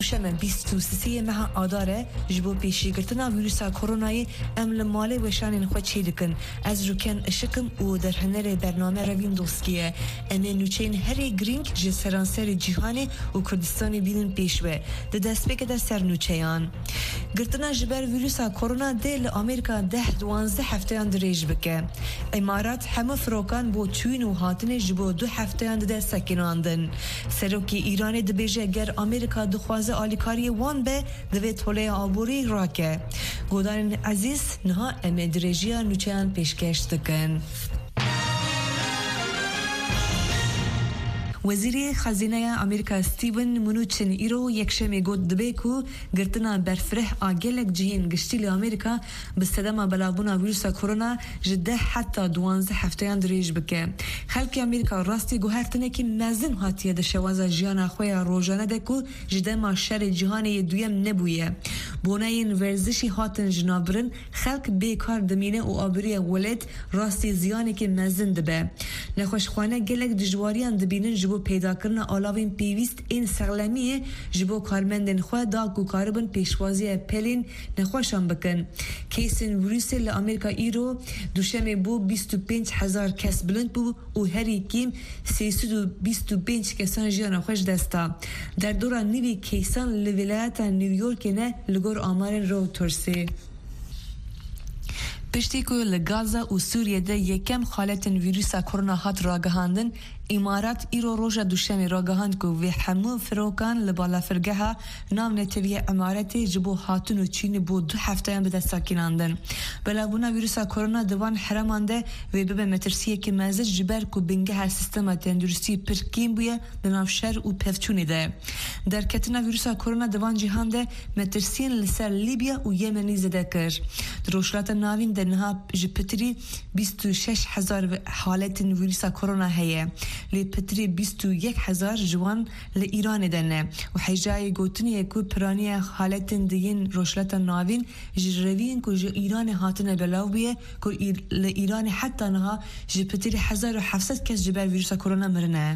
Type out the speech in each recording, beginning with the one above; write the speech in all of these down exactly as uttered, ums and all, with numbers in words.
شمن بیست و سه ماه آداره جبو پیشی گرتنا ویروس کرونای امل ماله وشان خود چی دکن از روکن شکم و در هنر برنامه روین دوستیه اما نوچین هری گرینگ جسرانسر جهانی و کردستانی بیلن پیشوه ده دست بکه در سر نوچیان گرتنا جبر ویروس کرونا دل آمریکا ده دوانزده هفته اند ریج بکه امارات همه فروکان با چوین و هاتن جبو دو هفته اند ده سکناندن سروکی ایران دبیجه گر آمریکا دخوازه آلیکاری وان به دوی طوله آبوری راکه گودان عزیز نها امدرجیا نوچان پیشکش دکن وزیر خزینه آمریکا استیون منوچن ایرو یک شمی گود دبیکو گرتنا برفره آگلک جهین گشتیل آمریکا بستدام بلابونا ویروس کرونا جده حتی دوانزده هفته اندریج بکه خلک آمریکا راستی گوهرتنه که مزن هاتیه ده شوازه جیانا خوی روزانه دکو جده ما شر جهانی دویم نبویه بونه این ورزشی هاتن جنابرن خلک بیکار دمینه و آبری ولد راستی زیانی که مزن دبه نخوشخوانه گلک دجواریان دبینن جبو پیدا کرنا آلاوین پیویست این سغلمیه جبو کارمندن خواه دا کو کاربن پیشوازی پلین نخوشان بکن کیسن ویروس لامریکا ایرو دوشمه بو بیست و پنج هزار کس بلند بو و هری کیم سیصد و بیست و پنج کسان جیان خوش دستا در دوران نیوی کیسان لولایت نیویورک نه لگور آمارن رو ترسه پشتی که لگازا و سوریه ده یکم خالت ویروس کرونا هات راگهاندن امارات ایرو روژا دوشمی راگهاند که و همو فروکان لبالا فرگه نام نتویه امارت جبو هاتون و چین بو دو هفته هم بده ساکیناندن بلابونا ویروس کرونا دوان حرمانده و ببه مترسیه که مزج جبر که بینگه ها سیستم تندرستی پرکیم بویه دناف شر و پفچونی ده در کتنا ویروس کرونا دوان جهان ده مترسین لسر لیبیا و یمنی زده کر دروشلات ناوین دنها جپتری بیست و شش هزار حالت ویروس کرونا هیه لی پتری بیست و یک هزار جوان لی ایران دنه و حجای گوتنی کو پرانی حالت دین روشلت ناوین جروین کو ایران هاتن بلاو بیه کو لی ایران حتی نها جپتری هزار و هفتصد کس جبر ویروس کرونا مرنه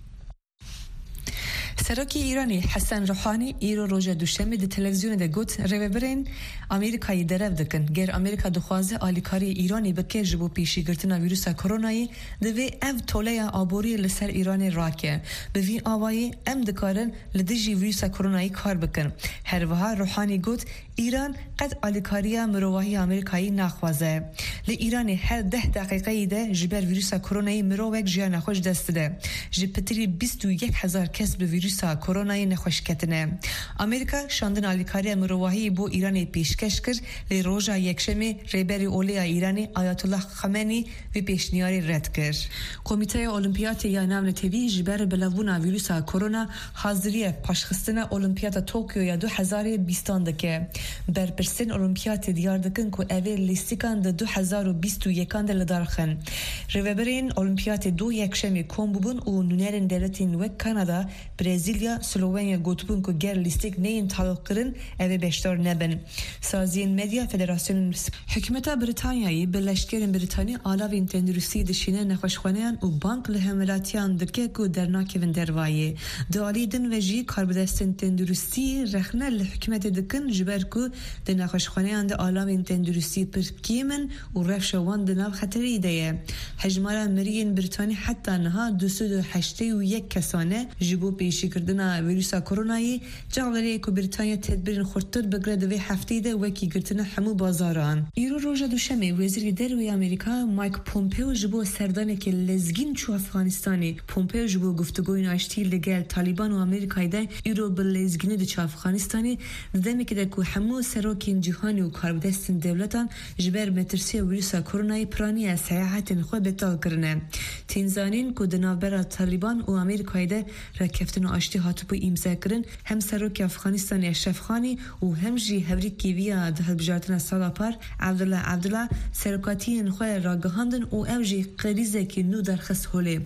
سرکی ایرانی حسن روحانی ایرو روزا دوشنبه د تلویزیون د گوت ریوبرین آمریکایی درف دکن گر آمریکا دخوازه آلیکاری ایرانی بکه جبو پیشی گرتنا ویروس کرونایی دوی اف توله آبوری لسر ایران راکه به وی آوایی ام دکارن لدجی ویروس کرونایی کار بکن هر وها روحانی گوت ایران قد آلیکاری مروایی آمریکایی نخوازه لی ایران هر ده دقیقه ده جبر ویروس کرونایی مروک جیان خوش دست ده جپتری بیست و یک هزار کس به ویروس کرونای نخوش کتنه آمریکا شاندن آلیکاری مروایی بو ایران پیشکش کرد لی روژا یکشمی ریبری اولیا ایرانی آیت الله خمینی و پیشنیاری رد کرد کمیته المپیاد یا نام تیوی جبر بلوونا ویروس کرونا حاضری پاشخستن المپیاد توکیو یا دو هزار و بیست دکه بر پرسن المپیاد دیار دکن که اوه لیستیکان ده دو هزار و بیست و یکان ده لدارخن ریبرین المپیاد دو یکشمی کم ببون و نونرین دلتین و کانادا برزیلیا سلوونیا گوتبون که گر لیستیک نین تعلق کرن اوه بشتار نبن سازین مدیا فدراسیون حکمت بریتانیایی به لشکرین بریتانی آلاوین تندرستی دشینه نخوشخانیان و بانک لحملاتیان دکه که در ناکوین دروایی دوالی دن وجی کاربدستن تندرستی رخنه لحکمت دکن جبر که در نخوشخانیان در آلاوین تندرستی پر کیمن و رفشوان دناب خطری ایده حجمارا مرین بریتانی حتی نها دوسد و هشته و یک کسانه جبو پیشی کردن ویروس کرونایی جعلری که بریتانیا تدبیر خورتر بگره دوی هفته ده وکی گرتن همو بازاران ایرو روژا دوشمه وزیر دروی آمریکا مایک پومپیو جبو سردانه که لزگین چو افغانستانی پومپیو جبو گفتگوی ناشتی لگل طالبان و آمریکای ده ایرو بلزگینه ده چو افغانستانی دمی که ده که همو سروکین جهانی و کاربدستن دولتان جبر مترسی ویروس کرونایی پرانی از سیاحت خود بتال کرنه تینزانین که دنابرا طالبان و آمریکای ده رکفتن و آشتی هاتو پو ایمزا کرن هم سروک افغانستانی اشرفخانی و هم جی هوری کیویا ده بجارتن سالا پر عبدالله عبدالله سرکاتی نخواه راگهاندن و او جی قریزه که نو درخست هوله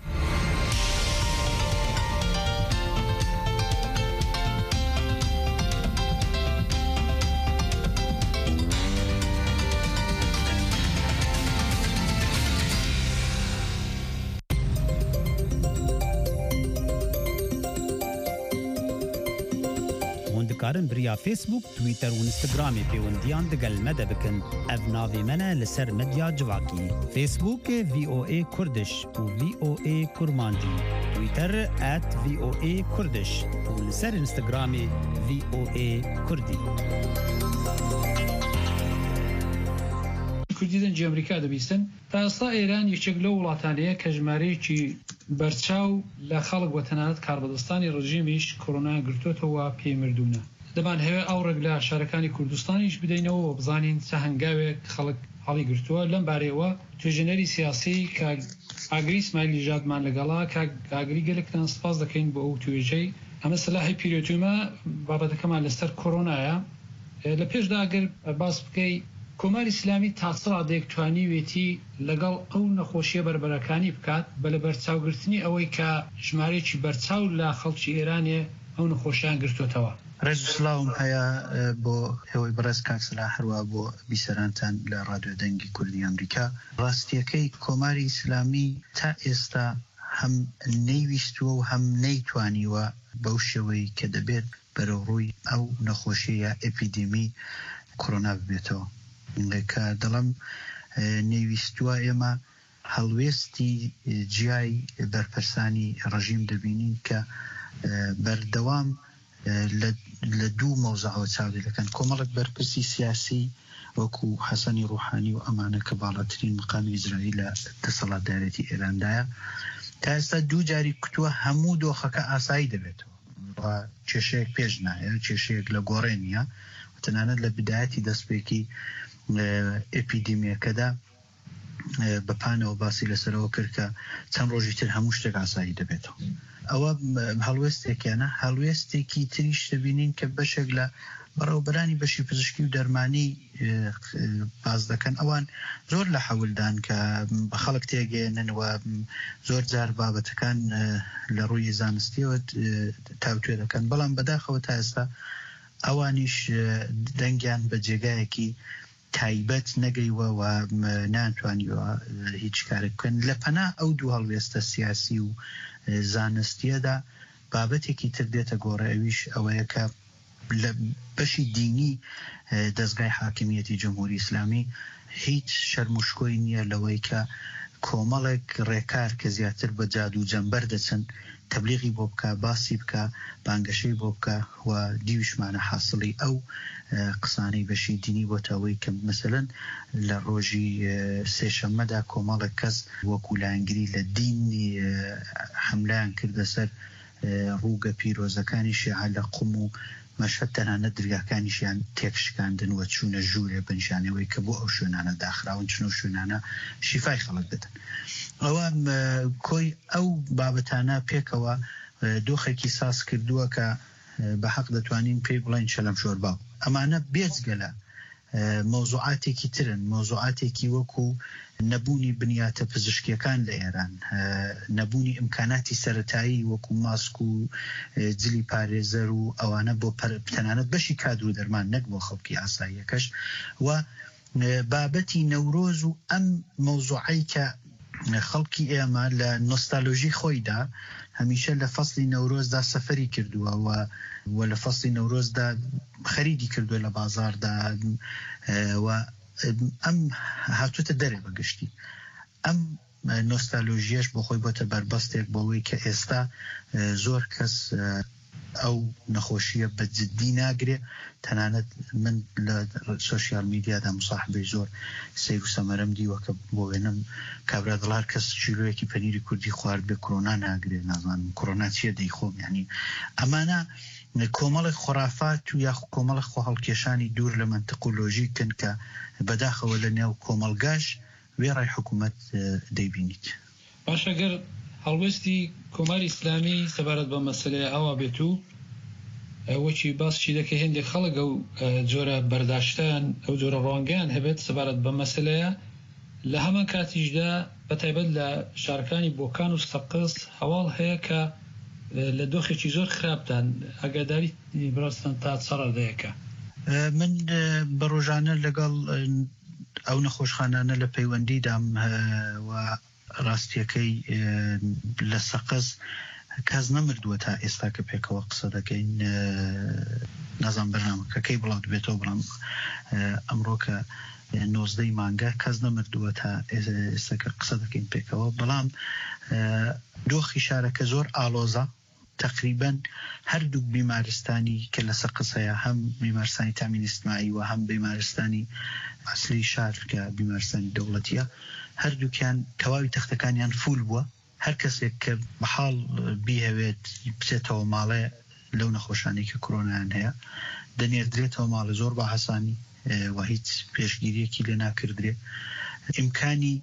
دکارن بریا فیسبوک تویتر و اینستاگرامی پیوندیان دگل مده بکن اف ناوی منه لسر مدیا جواکی فیسبوک وی او ای کردش و وی او ای کرمانجی تویتر ات وی او ای کردش و لسر اینستاگرامی وی او ای کردی کوردی دنجی ئەمریکا دەبیستن تا ئێستا ئێران یەکێک لەو وڵاتانەیە کە ژمارەیەکی بەرچاو لە خەڵک بە تەنانەت کاربەدەستانی ڕژیمیش کۆڕۆنا گرتوتەوە پێی مردوونە دەمان هەوێ ئەو ڕێک لە شارەکانی کوردستانیش بدەینەوە بزانین چه هەنگاوێک خەڵک هەڵی گرتووە لەم بارەیەوە توێژەنەری سیاسی کە ئاگری ئیسماعیلی ژادمان لەگەڵا کە ئاگری گەلێکتان سپاس دەکەین بۆ ئەو توێژەی ئەمە سەلاحی پیرۆتومە بابەتەکەمان لەسەر کۆڕۆنایە لە پێشدا ئەگەر باس بکەی کۆماری ئیسلامی تاسەڵا دەیەکتوانی وێتی لەگەڵ ئەو نەخۆشیە بەربەرەکانی بکات بە لە بەرچاوگرتنی ئەوەی کە ژمارەیەکی بەرچاو لە خەڵکی ئێرانێ ئەو نەخۆشیان گرتوتەوە ڕێز و سڵاوم هەیە بۆ هێوەی بەڕێز کاکسلا هەروە بۆ بیسەرانتان لە ڕادیۆ دەنگی کوردی ئەمریکا ڕاستیەکەی کۆماری ئیسلامی تا ئێستا هەم نەیویستووە و هەم نەیتوانیوە بەو شێوەی کە دەبێت بەرەوڕووی ئەو نەخۆشیە ئەپیدمی کۆڕۆنا ببێتەوە کە دەڵم نەیویستووە ئێمە هەڵوێستی جیای بەرپرسانی ڕژیم دەبینین کە بەردەوام لە دوو مەوزەعەوە چاودێرەکەن کۆمەڵێک بەرپرسی سیاسی وەکو حەسەنی ڕوحانی و ئەمانە کە باڵاترین مقامی ئیزرائیل لە دەسەڵاتدارێتی ئێراندایە تا ئێستا دوو جاری کوتووە هەموو دۆخەکە ئاسایی دەبێتەوە کێشەیەک پێش نایە کێشەیەک لە گۆڕێنیە تەنانەت لە بدایەتی دەستپێکی ئەپیدمیەکەدا بەپانەوە باسی لەسەرەوە کرد کە چەند ڕۆژی تر هەموو شتێک ئاسایی دەبێتەوە ئەوە هەڵوێستێکیانە هەڵوێستێکی تریش دەبینین کە بەشێک لە بەڕێوەبەرانی بەشی پزیشکی و دەرمانی باز دەکەن ئەوان زۆر لە حەولدان کە بە خەڵک تێگەێننەوە زۆر جار بابەتەکان لە ڕووی زانستیەوە تاوتوێ دەکەن بەڵام بەداخەوە تا ئێستا ئەوانیش دەنگیان بە جێگایەکی تایبەت نەگەیوە و ناتوانیوە هیچ کارێک بکەن لە پەنا ئەو دوو هەڵوێستە سیاسی و زانستیەدا بابەتێکی تر دێتە گۆڕە ئەویش ئەوەیە کە لە بەشی دینی دەستگای حاکمیەتی جمهوری ئیسلامی هیچ شەرموشکۆی نییە لەوەی کە کۆمەڵێک ڕێکار کە زیاتر بە جادو و جەمبەر دەچن تەبلیغی بۆ بکە باسی بکە بانگەشەی بۆ بکە و دیویشمانە حاصلی ئەو قسانەی بەشی دینی بۆ تاوەی کە مەسەلەن لە ڕۆژی سێشەممەدا کۆمەڵێک کەس وەکو لایەنگری لە دینی حملایان کردە سەر ڕووگە پیرۆزەکانی شیعە لە قوم و مەشهەد تەنانەت دەرگاکانیشیان تێکشکاندن و چوونە ژوورێ بنشانەوەی کە بۆ ئەو شوێنانە داخراون چنە شوێنانە شیفای خەڵک بدەن ئەوە کۆی ئەو بابەتانە پێکەوە دۆخێکی ساز کردووە کە بە حەق دەتوانین پێی بڵین شەلەم شۆرباو ئەمانە بێجگەلە مۆزوعاتێکی ترن مۆزوعاتێکی وەکو نەبوونی بنیاتە پزیشکیەکان لە ئێران نەبوونی ئیمکاناتی سەرەتایی وەکو ماسک و جلی پارێزەر و ئەوانە بۆ تەنانەت بەشی کادر و دەرمان نەک بۆ خەڵکی ئاساییەکەش و بابەتی نەورۆز و ئەم مەوزوعەی کە خەڵکی ئێمە لە نۆستالۆژی خۆیدا هەمیشە لە فەسڵی نەورۆزدا سەفەری کردووە و و لە فەسڵی نەورۆزدا خەریدی کردووە لە بازاردا و ئەم هاتووتە دەرێ بەگشتی ئەم نۆستالۆژیەش بۆ خۆی بۆتە بەربەستێک بۆەوەی کە ئێستا زۆر کەس ئەو نەخۆشیە بە جددی ناگرێ تەنانەت من لە سۆشیال میدیادا مصاحبەی زۆر سیر و سەمەرەم دیوە کە بۆ وێنم کابرا دڵار کەس چیلۆیەکی پەنیری کوردی خوارد بێ کۆڕۆنا ناگرێت نازانم کۆڕۆنا چیە دەیخۆم یعنی ئەمانە کۆمەڵێک خۆرافات و یا کۆمەڵە خۆ هەڵکێشانی دوور لە منتقۆلۆژیکن کە بەداخەوە لە نێو کۆمەلگاش وێڕای حکوومەت دەیبینیت باشەگەر هەڵوێستی کۆماری ئیسلامی سەبارەت بە مەسەلەیە ئەوە بێت و وەکی باسشی دەکە هێندێک خەڵک ئەو جۆرە بەرداشتیان ئەو جۆرە ڕوانگەیان هەبێت سەبارەت بە مەسەلەیە لە هەمان کاتیشدا بەتایبەت لە شارەکانی بۆکان و سەقز هەواڵ هەیە کە لە دۆخێکی زۆر خراپدان ئەگاداری بڕاستان تا چەڕەدەیەکە من بە ڕۆژانە لەگەڵ ئەو نەخۆشخانانە لە پەیوەندیدام و ڕاستیەکەی لە سەقز کەس نەمردووە تا ئێستا کە پێکەوە قسە دەکەین نازان بەرنامەکە کەی بڵاو دەبێتەوە بڵام ئەمڕۆ کە نۆزدەی مانگە کەس نەمردووە تا ئێستا کە قسە دەکەین پێکەوە بەڵام دۆخی شارەکە زۆر ئالۆزە تقریبا هەردوو بیمارستانی کە لەسەر قسەیە هەم بیمارستانی تامین ئیجتیماعی و هەم بیمارستانی ئەسلی شار کە بیمارستانی دەوڵەتیە هەردووکیان تەواوی تەختەکانیان فول بووە هەر کەسێک کە بەحاڵ بیهەوێت بچێتەوە ماڵێ لەو نەخۆشانەی کە کۆرۆنایان هەیە دەنێردرێتەوە ماڵە زۆر بە حەسانی و هیچ پێشگیریەکی لێ ناکردرێ ئیمکانی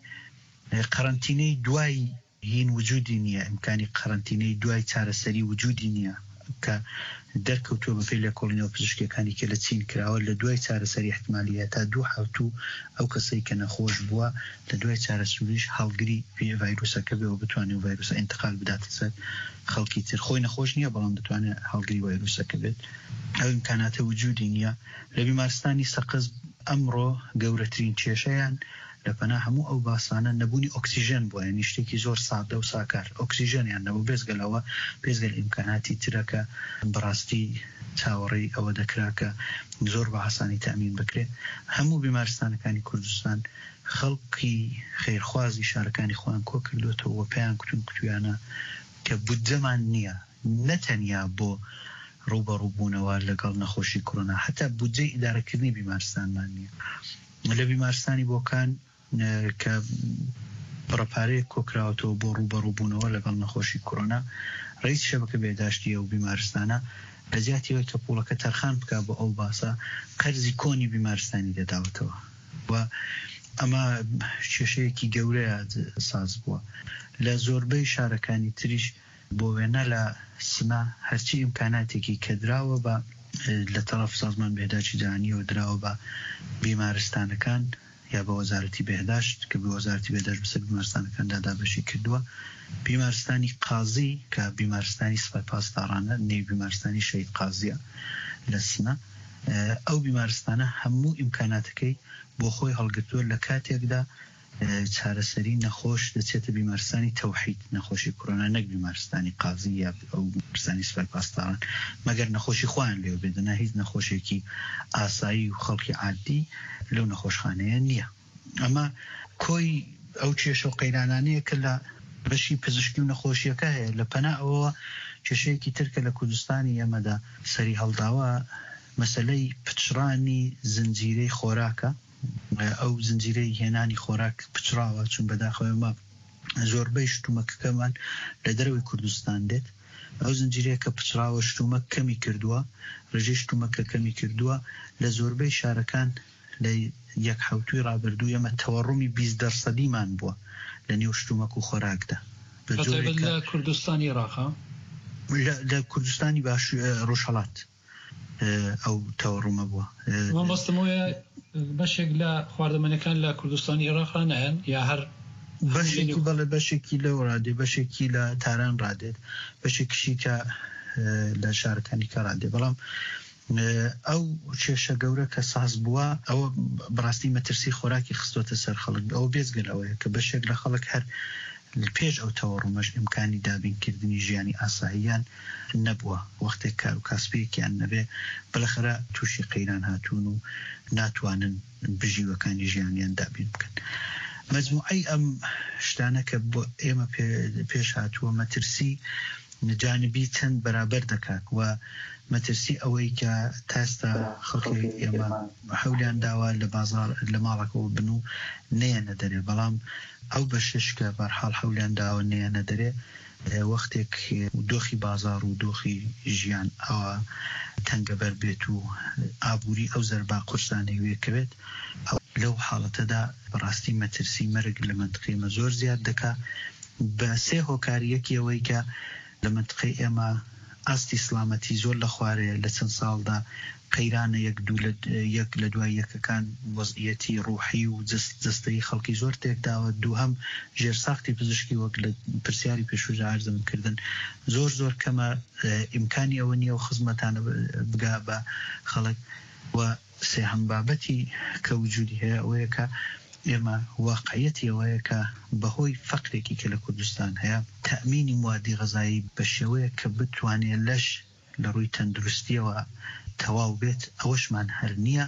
قەرەنتینەی دوای هین وجودی نییە ئیمکانی قەرەنتینەی دوای چارەسەری وجودی نییە کە دەرکەوتووە بەپێی لە کۆڵینەوە پزیشکیەکانی کە لە چین کراوە لە دوای چارەسەری احتمالیە تا دوو حوتوو ئەو کەسەی کە نەخۆش بووە لە دوای چارەسەریش هەڵگری پێ ڤایرۆسەکە بێەوە بتوانێت و ڤایرۆسە ئینتقال بداتە سەر خەڵکی تر خۆی نەخۆش نییە بەڵام دەتوانێت هەڵگری ڤایرۆسەکە بێت ئەو ئیمکاناتە وجودی نییە لە بیمارستانی سەقز ئەمڕۆ گەورەترین کێشەیان لە پەنا هەموو ئەو باسانە نەبوونی ئۆکسیژن بووە یعنی شتێکی زۆر سادە و ساکار ئۆکسیژنیان نەبوو بێزگەلەوە پێزگەل ئیمکاناتی ترەکە بەڕاستی چاوەڕێی ئەوە دەکرا کە زۆر بە حەسانی تامین بکرێت هەموو بیمارستانەکانی کوردستان خەڵکی خێرخوازی شارەکانی خۆیان کۆ کردوێتەوە و پێیان کوتون کتویانە کە بودجەمان نییە نەتەنیا بۆ ڕوبەڕووبوونەوە لەگەڵ نەخۆشی کۆرۆنا هەتا بودجەی ئیدارەکردنی بیمارستانمان نییە لە بیمارستانی بۆکان کە پڕەپارەیە کۆکراوەتەوە بۆ ڕوبەڕووبوونەوە لەگەڵ نەخۆشی کۆرۆنا ڕئیس شەبەکە بێداشتیە و بیمارستانە لە زیاتیەوەی کە پوڵەکە تەرخان بکە بۆ ئەو باسە قەرزی کۆنی بیمارستانی دەداوەتەوە و ئەمە کێشەیەکی گەورەیە ساز بووە لە زۆربەی شارەکانی تریش بۆ وێنە لە سما هەرچی ئیمکاناتێکی کە دراوە بە لە تەرەف سازمان بێداچی جیهانیەوە دراوە بە بیمارستانەکان یا بە وەزارەتی بێداشت کە بە وەزارەتی بێداشت بەسەر بیمارستانەکان دادابەشی کردووە بیمارستانی قازی کە بیمارستانی سوپای پاسدارانە نێو بیمارستانی شەید قازیە لە سنە ئەو بیمارستانە هەموو ئیمکاناتەکەی بۆ خۆی هەڵگرتووە لە کاتێکدا چارەسەری نەخۆش دەچێتە بیمارستانی تەوحید نەخۆشی کۆرۆنا نەک بیمارستانی قازی یا ئەو بیمارستانی سوپای پاسداران مەگەر نەخۆشی خۆیان لێو بێدەنا هیچ نەخۆشێکی ئاسایی و خەڵکی عادی لەو نەخۆشخانەیە نییە ئەمە کۆی ئەو کێشە و قەیرانانەیە کە لە بەشی پزیشکی و نەخۆشیەکە هەیە لە پەنا ئەوە کێشەیەکی ترکە لە کوردستانی ئەمەدا سەری هەڵداوە مەسەلەی پچڕانی زنجیرەی خۆراکە ئەو زنجیرەی هێنانی خۆراک پچراوە چون بەداخەوە زۆربەی شتومەکەکەمان لە دەروی کوردستان دێت ئەو زنجیرەیە کە پچراوە شتومە کەمی کردووە ڕێژەی شتومەکە کەمی کردووە لە زۆربەی شارەکان لە یەک حوتوی ڕابردوو ئەمە تەوەڕوومی بیست دەرسەدیمان بووە لە نێو شتومەک و خۆراکدا لە کوردستانی عێراق لە کوردستانی باش ڕۆژهەڵات ئەو تەوەڕوومە بووە مەبەستمەوەیە بەشێک لە خواردەمەنەکان لە کوردستانی عێراق نایەن یا هەر بەشێکی بەڵێ بەشێکی لەو ڕادێ بەشێکی لە تاران ڕادێت بەشێکیشی کە لە شارەکانی کە ڕادێ بەڵام ئەو کێشە گەورە کە ساز بووە ئەوە بڕاستی مەترسی خۆراکی خستۆتە سەر خەڵک ئەو بێزگەلەوەیە کە بەشێک لە خەڵک هەر پێش ئەو تەوەڕوومەش ئیمکانی دابینکردنی ژیانی ئاساییان نەبووە وەختێک کار و کاسبەیەکیان نەبێ بەلەخەرە تووشی قەیران هاتوون و ناتوانن بژیوەکانی ژیانیان دابین بکەن مەجموعەی ئەم شتانە کە بۆ ئێمە پێش هاتووە مەترسی جانبی چەند بەرابەر دەکات و مەترسی ئەوەی کە تاستا خەڵکی ئێمە هەولیان داوە لە بازار لە ماڵەکەەوە بن و نەیەنە دەرێ بەڵام ئەو بەشش کە بەرحاڵ هەولیان داوە نەیەنە دەرێ وەختێک دۆخی بازار و دۆخی ژیان ئەوە تەنگەبەر بێت و ئابووری ئەو زەربا قورسانەی وێکەوێت لەو حاڵەتەدا بەڕاستی مەترسی مەرگ لە منتقێمە زۆر زیاد دەکا بە سێ هۆکاریەکی ئەوەی کە لە منتقی ئێمە ئاستی سلامەتی زۆر لە خوارەیە لە چەند ساڵدا قەیرانە یەک دوو یەک لە دوای یەکەکان وەزعیەتی ڕوحی و جستەی خەڵکی زۆر تێکداوە دووهەم ژێرساختی پزیشکی وەک لە پرسیاری پێشووجە ئارزمکردن زۆر زۆر کەمە ئیمکانی ئەوە نییە و خزمەتانە بگا بە خەڵک و سێهەم بابەتی کە وجودی هەیە ئەوەیە کە ئێمە واقعیەتی ئەوەیە کە بەهۆی فەقرێکی کە لە کوردستان هەیە تەأمینی موادی غەزایی بە شێوەیە کە بتوانێت لەش لە ڕووی تەندروستیەوە تەواو بێت ئەوەشمان هەر نییە.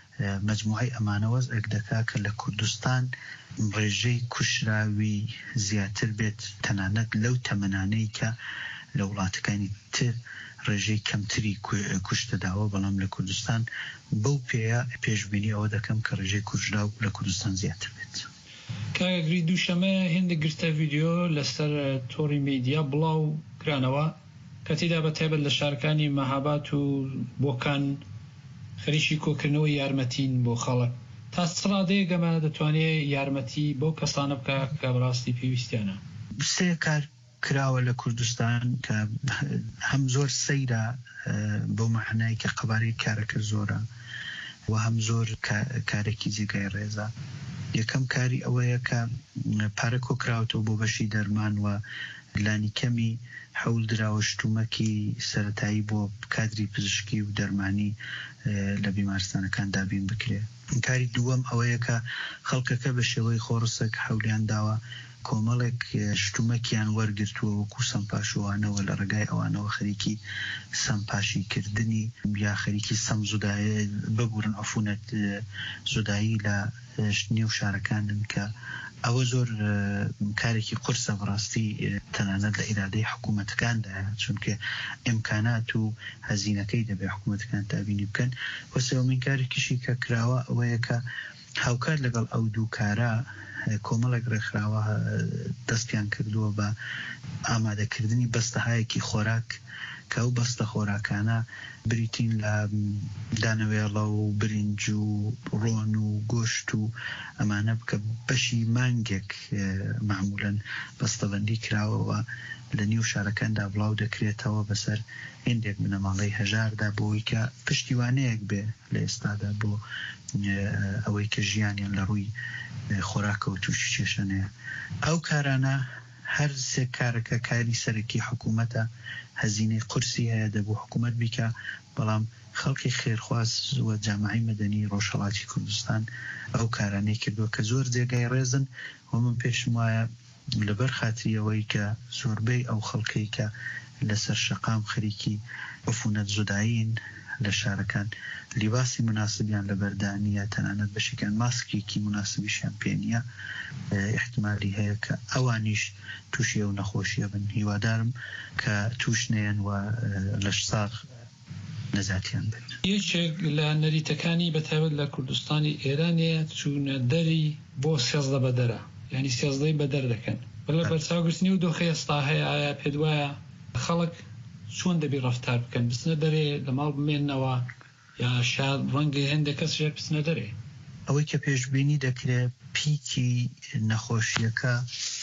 مجموعی ئەمانەوەز ئەک دەکا کە لە کوردستان ڕێژەی کوشراوی زیاتر بێت تەنانەت لەو تەمەنانەی کە لە وڵاتەکانی تر ڕێژەی کەمتری کوشتەداوە، بەڵام لە کوردستان بەو پێەیە پێشبینی ئەوە دەکەم کە ڕێژەی کوژراو لە کوردستان زیاتر بێت. کاگری دووشەمە هێندە گرتە ڤیدیۆ لەسەر تۆڕی میدیا بڵاو کرانەوە کە تێدا بە تایبەت لە شارەکانی مەهاباد و بۆکان خەریکی کۆکردنەوەی یارمەتین بۆ خەڵک. تا سڕادەیە گەمە دەتوانێت یارمەتی بۆ کەسانە بکە کە بەڕاستی پێویستیانە. سێ کار کراوە لە کوردستان کە هەم زۆر سەیرە بۆ مەعنای کە قەبارەی کارەکە زۆرە و هەم زۆر کارێکی جێگای ڕێزە. یەکەم کاری ئەوەیە کە پارە کۆکراوەتەوە بۆ بەشی دەرمان و لانی کەمی حەول دراوە شتومەکی سەرەتایی بۆ کادری پزیشکی و دەرمانی لە بیمارستانەکان دابین بکرێ. کاری دووەم ئەوەیە کە خەڵکەکە بە شێوەی خۆڕسەک حەولیان داوە کۆمەڵێک شتومەکیان وەرگرتووە وەکو سەمپاشوانەوە لە ڕێگای ئەوانەوە خەریکی سەمپاشی کردنی یا خەریکی سەم زودایە ببورن ئەفونەت زودایی لە نێو شارەکانن کە ئەوە زۆر کارێکی قورسە بەڕاستی تەنانەت لە ئیرادەی حکوومەتەکاندا، چونکە ئیمکانات و هەزینەکەی دەبێ حکوومەتەکان تابینی بکەن. و سێوەمین کارێکیشی کە کراوە ئەوەیە کە هاوکار لەگەڵ ئەو دوو کارە کۆمەڵێک ڕێکخراوە دەستیان کردووە بە ئامادەکردنی بەستەهایەکی خۆراک کە ئەو بەستە خۆراکانە بریتین لە دانەوێڵە و برنج و ڕۆن و گۆشت و ئەمانە بکە بەشی مانگێک معمولاً بەستەبەندی کراوەوە لە نیو شارەکاندا بڵاو دەکرێتەوە بەسەر هێندێک بنەماڵەی هەژاردا بۆی کە پشتیوانەیەک بێ لە ئێستادا بۆ ئەوەی کە ژیانیان لە ڕووی خۆراکەوە تووشی کێشەنەیە. ئەو کارانە هەر سێ کارەکە کاری سەرەکی حکوومەتە، هەزینەی قورسی هەیە دەبوو حکوومەت بیکە، بەڵام خەڵکی خێرخواز و جامعی مەدەنی ڕۆژهەڵاتی کوردستان ئەو کارانەی کردووە کە زۆر جێگای ڕێزن و من پێشم وایە لەبەر خاتریەوەی کە زۆربەی ئەو خەڵکەی کە لەسەر شەقام خەریکی عفونەت زودایین لە شارەکان لیباسی مناسبیان لە بەردانیە، تەنانەت بەشێکیان ماسکێکی مناسبیشیان پێ نییە، احتمالی هەیە کە ئەوانیش تووشی ئەو نەخۆشیە بن. هیوادارم کە تووش نێن و لەش ساغ نەزاتیان بن. یەکێک لە نەریتەکانی بەتایبەت لە کوردستانی ئێرانەیە چوونە دەری بۆ سێزدە بەدەرە، یعنی سێزدەی بەدەر دەکەن. بەڵێ بەرچاوگرتنی و دۆخی ئێستا هەیە، ئایا پێت وایە خەڵک چۆن دەبی ڕەفتار بکەن؟ بچنە دەرێ لە ماڵ بمێننەوە یا شاید ڕەنگە هێندە کەسێک بچنە دەرێ؟ ئەوەی کە پێشبینی دەکرێت پیکی نەخۆشیەکە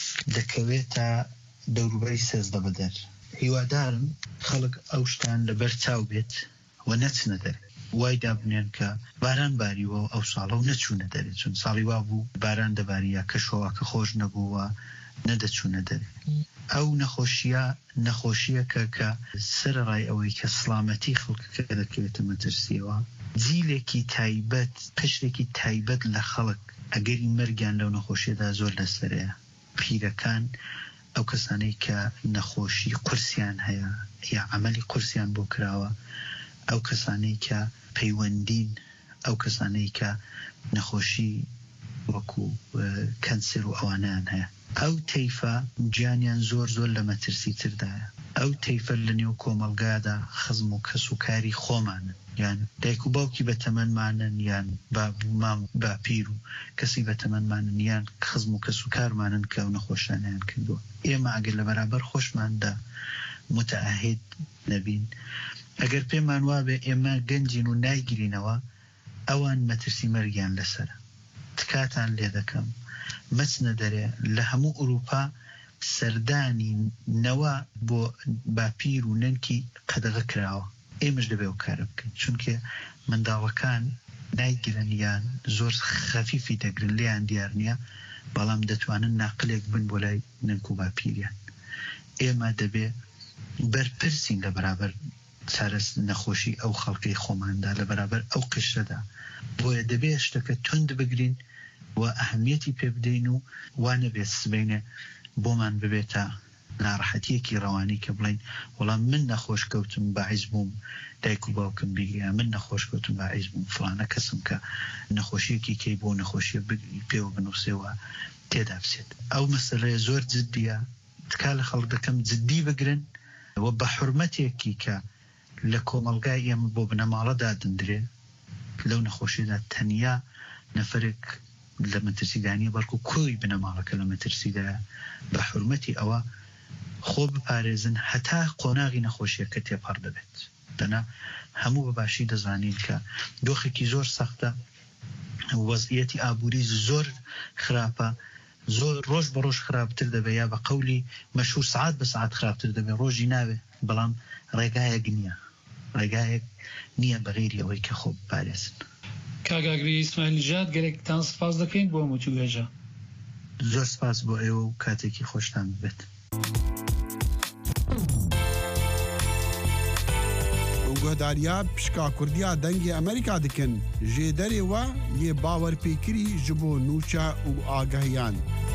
دەکەوێتە دەوروبەری سێزدە بەدەر. هیوادارم خەڵک ئەو شتان لەبەر چاو بێت و نەچنە دەرێ. وای دابنێن کە باران باریوە ئەو ساڵە و نەچوونە دەرێ، چون ساڵی وا بوو باران دەباریە کەشەوە کە خۆش نەبووە نەدەچوونە دەرێ. ئەو نەخۆشیە نەخۆشیەکە کە سەرڕای ئەوەی کە سڵامەتی خەڵکەکە دەکەوێتە مەترسیەوە، جیلێکی تایبەت پشتێکی تایبەت لە خەڵک ئەگەری مەرگیان لەو نەخۆشیەدا زۆر لەسەرەیە. پیرەکان، ئەو کەسانەی کە نەخۆشی قورسیان هەیە یا عەمەلی قورسیان بۆ کراوە، ئەو کەسانەی کە پەیوەندین، ئەو کەسانەی کە نەخۆشی وەکو کەنسەر و ئەوانیان هەیە، ئەو تەیفە گیانیان زۆر زۆر لە مەترسی تردایە. ئەو تەیفە لە نێو کۆمەلگادا خزم و کەسوکاری خۆمانن، یان دایک و باوکی بەتەمەنمانن، یان مام باپیر و کەسی بەتەمەنمانن، یان خزم و کەسوکارمانن کە ئەو نەخۆشانیان کردووە. ئێمە ئەگەر لە بەرابەر خۆشماندا متعاهد نەبین، ئەگەر پێمان وابێ ئێمە گەنجین و نایگرینەوە، ئەوان مەترسی مەرگیان لەسەرە. تکاتان لێ دەکەم مەچنە دەرێ. لە هەموو ئوروپا سەردانی نەوە بۆ باپیر و نەنکی قەدەغە کراوە. ئێمەش دەبێ ئەو کارە بکەین، چونکە منداڵەکان نایگرن یان زۆر خەفیفی دەگرن، لێیان دیار نییە، بەڵام دەتوانن ناقلێک بن بۆ لای نەنک و باپیریان. ئێمە دەبێ بەرپرسین لە بەرابەر چارەس نەخۆشی ئەو خەڵکەی خۆماندا، لە بەرابەر ئەو قشەدا. بۆیە دەبێ شتەکە تند بگرین و ئەهەمیەتی پێ بدەین و وانە بێت سبەینە بۆمان ببێتە ناڕەحەتیەکی ڕەوانی کە بڵین وەڵام من نەخۆش کەوتم باعیز بووم دایک و باوکم بیگەیان من نەخۆش کەوتم باعیز بووم فڵانە کەسم کە نەخۆشیەکی کەی بۆ نەخۆشیە پێوە بنووسێەوە تێدا بچێت ئەو مەسەلەیە زۆر جددیە تکا لە خەڵک دەکەم جددی بگرن و بە حورمەتێکی کە لە کۆمەلگای ئێمە بۆ بنەماڵەدا دەندرێ لەو نەخۆشیدا تەنیا نەفرێک لە مەترسیدانی بەڵکو کۆی بنەماڵەکە لە مەترسیدایە بە حورمەتی ئەوە خۆ بپارێزن هەتا قۆناغی نەخۆشیەکە تێپەڕ دەبێت دەنا هەموو بەباشی دەزانین کە دۆخێکی زۆر سەختە وەزعیەتی ئابووری زۆر خراپە زۆر ڕۆژ بە ڕۆژ خراپتر دەبێت یا بە قەولی مەشهور سعات بە سعات خراپتر دەبێت ڕۆژی ناوێ بەڵام ڕێگایەک نییە ڕێگایەک نییە بەغیری ئەوەی کە خۆ بپارێزن کاگاگری ئیسماعیل نژاد گەلێکتان سپاس دەکەین بۆ موچوێژە زۆر سپاس بۆ ئێوە و کاتێکی خۆشتان بێت گۆداریا پشکا کوردیا دەنگی ئەمریکا دکن ژێدەرێ وە یێ باوەرپێکری ji بۆ نوچە و ئاگەهیان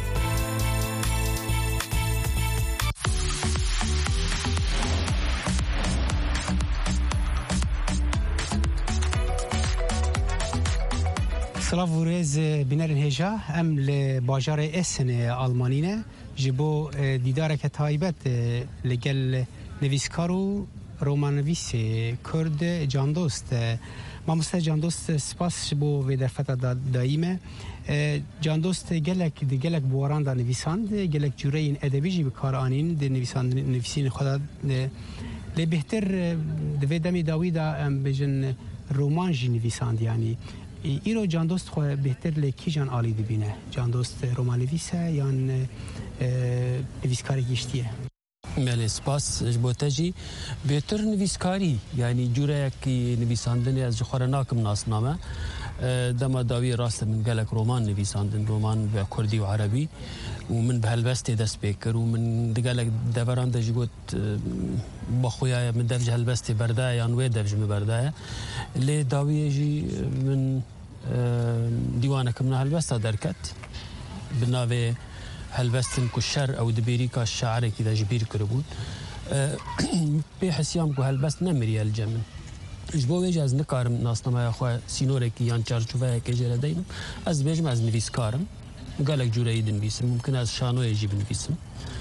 سلاف و rêz bînerên hêja em li bajarê Esenê Almanîne ji bo dîdareke taybet li gel nivîskar û romanivîsê Kurd Candost mamoste Candost spas ji bo vê derfeta dayî me Candost gelek di gelek buwaran da nivîsand gelek cûreyên edebî jî bi kar anîn di nivîsînê xwe da lê bêhtir di vê demê dawî da em bêjin roman jî nivîsand yanî îro Candost xwe bêhtir lê kîjan alî dibîne Candost romanivîs e yan nivîskarek giştî ye Melê spas ji bo te jî bêtir nivîskarî yanî cûreyekî nivîsandinê ez ji xwe re nakim nasname dema dawî rast min gelek roman nivîsandin roman ve Kurdî û Erebî û min bi helbestê dest pê kir û min di gelek deveran de jî got baxuya min dev ji helbestê berdaye yan wê dev ji min berdaye lê dawiyê jî min dîwaneke min helbesta derket bi navê helbestin ku şer ew di bêrîka şaerekî de ji bîr kiribûn pê hesiyam ku helbest nemiriye li cem min ji bo wê jî ez nikarim nasnameya xwe sînorekî yan çarçoveyekê jê re deynim ez dibêjim ez nivîskarim gelek cûreyî dinivîsim mumkin ez şanoyê jî binivîsim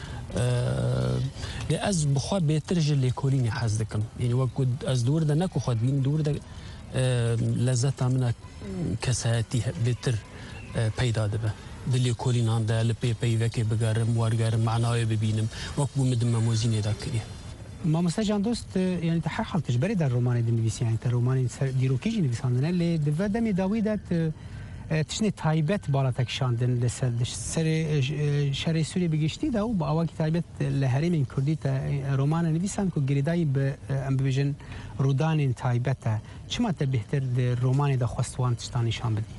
lê ez bi xwe bêtir ji lêkolînê hez dikim yanî wekku ez di wir de neku xwe dibînim di wir de lezzeta min a kesayetî bêtir peyda dibe di lêkolînan de li pê peyvekê bigerim wergerim manayê bibînim wekbû min di memozînê de kiriye Mamoste Candost yani te her hal tecberê der romanê dinivîsî yani te romanên dîrokî jî nivîsandine lê di ve demê dawî de tiştê taybet bala te kişandin li ser serê şerê Sûriyê bigiştî de û bi awakî taybet li herêmên Kurdî te romanê nivîsan ku girêdayî bi em bibêjin rûdanên taybet e çima te bêhtir di romanê de xwest wan tiştan nîşan bidî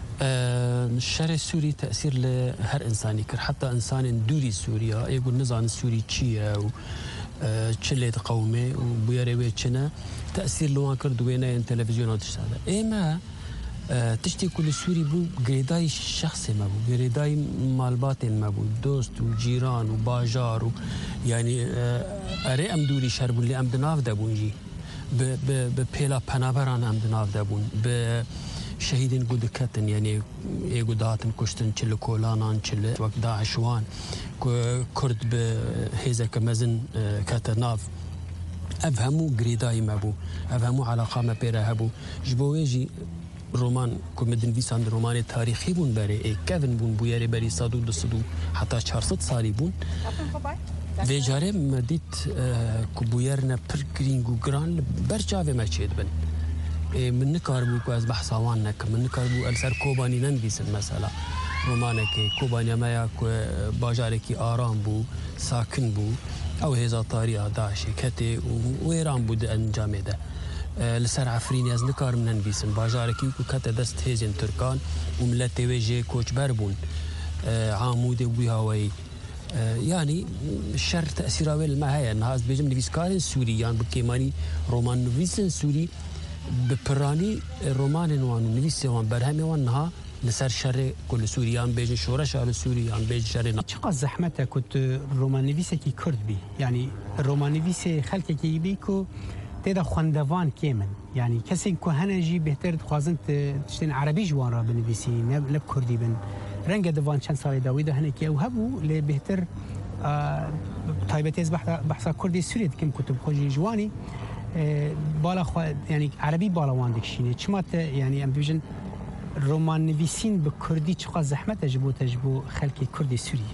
şerê Sûrî tesîr li her insanî kir heta insanên dûrî Sûriya ê ku nizanin Sûrî çi ye û çi lê diqewime û bûyerê wê çi ne tesîr li wan kir di wêneyên televizyona tişta de ê me tiştê ku li Sûrî bû girêdayî şexsê me bû girêdayî malbatên me bû dost û cîran û bajar û yanî erê em dûrî şer bûn lê em di nav de bûn jî bi pêla penaberan em di nav de bûn bi şehîdên ku diketin yanî ê ku dihatin kuştin çi li kolanan çi li wek Daeş wan ku Kurd bi hêzeke mezin kete nav ev hemû girêdayî me bû ev hemû eleqa me pê re hebû ji bo wê jî roman ku me dinivîsan di romanê tarîxî bûn berê ê kevin bûn bûyerê berî sed û du sed û heta çar sed salî bûn vê carê me dît ku bûyerine pir girîng û giran li ber çavê me çê dibin من نکاربوو که از بحثوان نکم من نکاربوو السر کوبانی ننویسن مثلا رومانکی کوبانی مایا که باجارکی آرام بو ساکن بو او هزا تاریخ داعشی کتی و ایران بود انجامه ده لسر عفرینی از نکارم ننویسن باجارکی که کت دست هزین ترکان و ملت ویجه کوچبر بون عامود بوی هوایی يعني شر تأثير أول ما هي الناس بيجم نفيسكارين سوريان بكيماني رومان نفيسن سوري بپرانی رومان وان نویسی وان برهمی وان نها لسر شر كل سوريان بيج شورش على سوريان بيج شر. چقدر زحمته كنت رومانيفيسه كي كرد بي يعني الرومانيفيسه خلق كي بيكو تدا خواندوان كيمن يعني كسي كو هنجي بهتر خوازن تشتين عربي جوان را بنويسي لب كردي بن رنگ دوان چند سال داويدا هنكي او هبو ل بهتر تايبتيز بحث بحث كردي سوري كم كتب خوجي جواني بالا خو يعني عربي بالا واندك شيني چمات يعني ام بيجن رومان نویسین به کردی چقدر زحمت جبو تجبو خلق کردی سوریه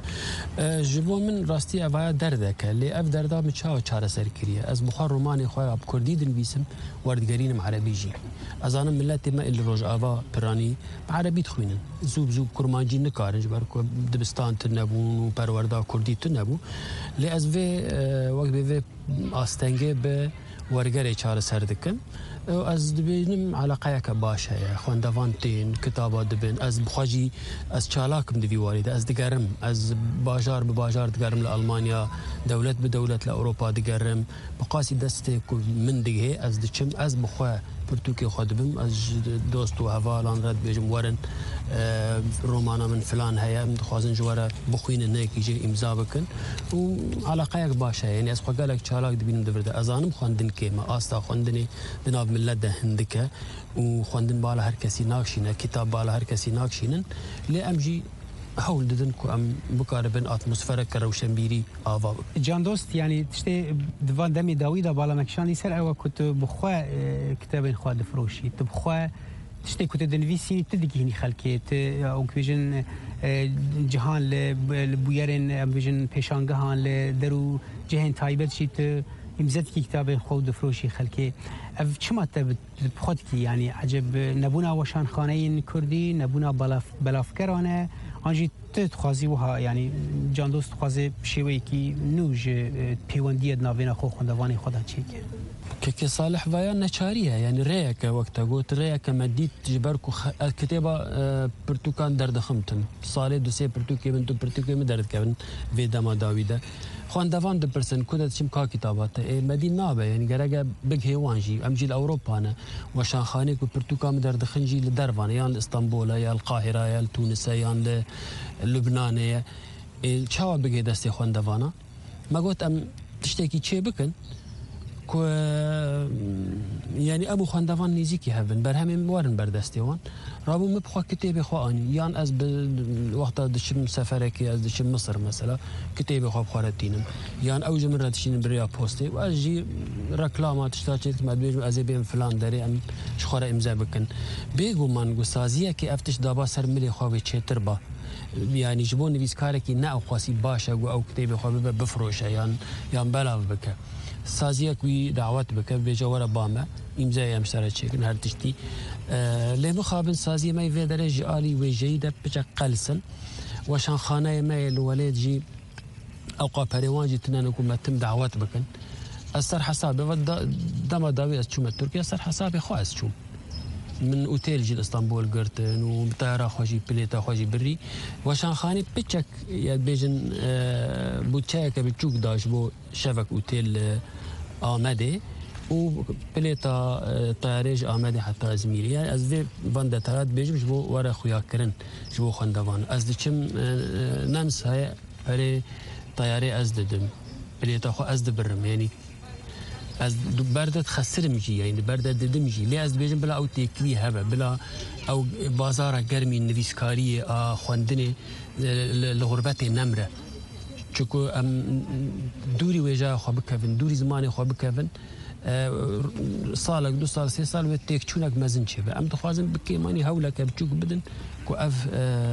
جبو من راستی اوای درده که لی اف درده می چاو چاره سر کریه از بخار رومانی خواه اب کردی دنویسم وردگرینم عربی جی از آنم ملت ما اللي روج آوا پرانی عربی تخوینن زوب زوب کرمانجی نکارنج برکو دبستان تنبون و پرورده کردی تنبو لی از وی وقت به آستنگه به ورگره چاره سر دکن از دبینم علاقه که باشه یا خواندوان تین کتابات دبین از بخواجی از چالاکم دوی وارد از دگرم از باجار به باجار دگرم لآلمانیا دولت به دولت لأوروپا دگرم بقاسی دست من دیگه از دچم از بخوا پرتوکی خود بم از دوست و هوالان رد بیجم ورن رومانا من فلان هيا من خوازن جواره بخوين نيك يجي امضا بكن وعلاقه باشه يعني از خوالك چالاك دبينم دبرده ازانم خواندن كيما استا خواندني دناب ملت ده هندكه وخواندن بالا هر كسي ناكشينه كتاب بالا هر كسي ناكشينن لي امجي هول ددن كو ام بقاربن اتموسفير كروشنبيري آوا جان دوست يعني تشتي دوان دمي داويدا بالا مكشاني سر او كنت بخوا كتاب خواد فروشي تبخوا تشتي كنت دنفيسي تدقيني خلكيت او كويجن جهان لبويرن بيجن بيشانغهان لدرو جهن تايبت شيت امزت كي كتاب خود فروشي خلكي اف چما بخودكي يعني عجب نبونا وشان خانين كردي نبونا بلاف بلافكرانه انجي تخوازي وها يعني جان دوست خوازي شوي كي نوج بيونديه نافينا خو خوندواني خدا تشيك كي صالح ويا نشاريه يعني ريك وقت قلت ريك مديت جبركو الكتابه برتوكان درد خمتن صالح دوسي برتوكي بنتو برتوكي مدرد كبن فيدا ما داويدا خواندوان دو پرسن كودت شم كا كتابات مدين نابه يعني گرگه بگ هيوانجي امجي الاوروبانا وشان خاني كو برتوكا مدرد خنجي لدربان يا اسطنبول يا القاهره يا تونس يا لبنان يا چاوا بگ دستي خواندوانا ما قلت ام تشتكي چه بكن كو يعني ابو خواندوان نيزيكي هبن برهم وارن بردستيوان رابو مبخوا كتابي خواني يان از وقت دشم سفركي از دشم مصر مثلا كتابي خو بخارتينم يان اوج مره دشين بريا بوستي واجي ركلامات تشتاچت مدبيج از بين فلان داري ام شخوره امضا بكن بيگو من گسازيه كي افتش دابا سر ملي خو چتر با يعني جبون نويسكاركي نا خواسي باشا او كتابي خو بفروشه يان يان بلاو بك سازيك وي دعوات بك بجوار باما امضاء مشترك شكل هر تشتي أه لما خابن سازي ما في درجة عالي وجيدة بجا قلسن وشان خانه ما الولاد جي اوقا بريوان جي تنانكم ما تم دعوات بكن السر حسابي دما داوي اشوم تركيا السر حسابي خو اشوم من اوتيل جي اسطنبول قرتن وطياره خوجي بليتا خوجي بري وشان خاني بتشك يا بيجن أه بوتشاك بتشوك داش بو شبك اوتيل آمده و بليتا طياريج آمده حتى ازميري يعني از في باندا ترات بيجم جبو ورا خويا كرن جبو خندوان از دچم نمس هاي بري طياري از ددم بليتا خو از دبرم يعني از برده تخسر مجي يعني برده ددم جي لي از بيجم بلا او تكلي هبه بلا او بازار گرمي نويسكاري خوندني لغربتي نمره چکو ام دوری وجه خو بکفن دوری زمانی خو بکفن سالک دو سال سه سال و تک چونک مزن چه ام دخوازم بکیمانی هولک بچوک بدن کو اف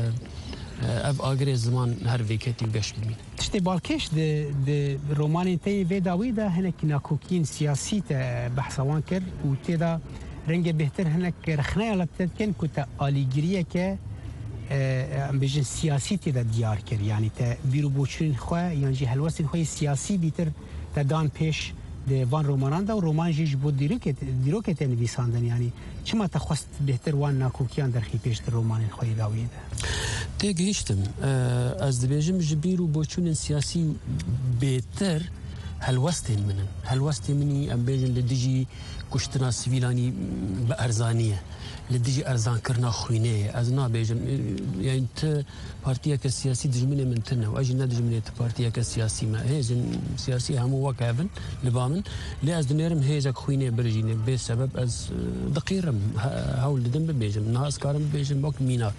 اف آگری زمان هر ویکتی گشت بمین تشتی بالکش د د رومانی تی و داویدا هنک ناکوکین سیاسی ته بحثوان کر و تدا رنگ بهتر هنک رخنه لبتت کن کوتا آلیگریه که ام بيجن سياسي تدا ديار كر يعني تا بيرو بوچرين خو يعني جي هلوسين خو سياسي بيتر تدان پیش د وان روماناندا و رومان جي بو ديروكت ديروكت نويساندن يعني چما تخواست بهتر وان ناكوكيان در خي پیش در رومان خو داويد تيگيشتم از دبيجم جبيرو بوچون سياسي بهتر هلوستين منن هلوستين مني ام بيجن لدجي كشتنا سيفيلاني بارزانيه لديجي أرزان كرنا خوينية أزنا بيجم يعني ت بارتيا كسياسي دجمنة من تنا وأجي ندجمنة بارتيا كسياسي ما هيزن سياسي هم وكافن لبامن لأز دنيرم هيزك خوينية برجينة بسبب أز دقيرم هول دم بيجم ناس كارم بيجم وقت ميناك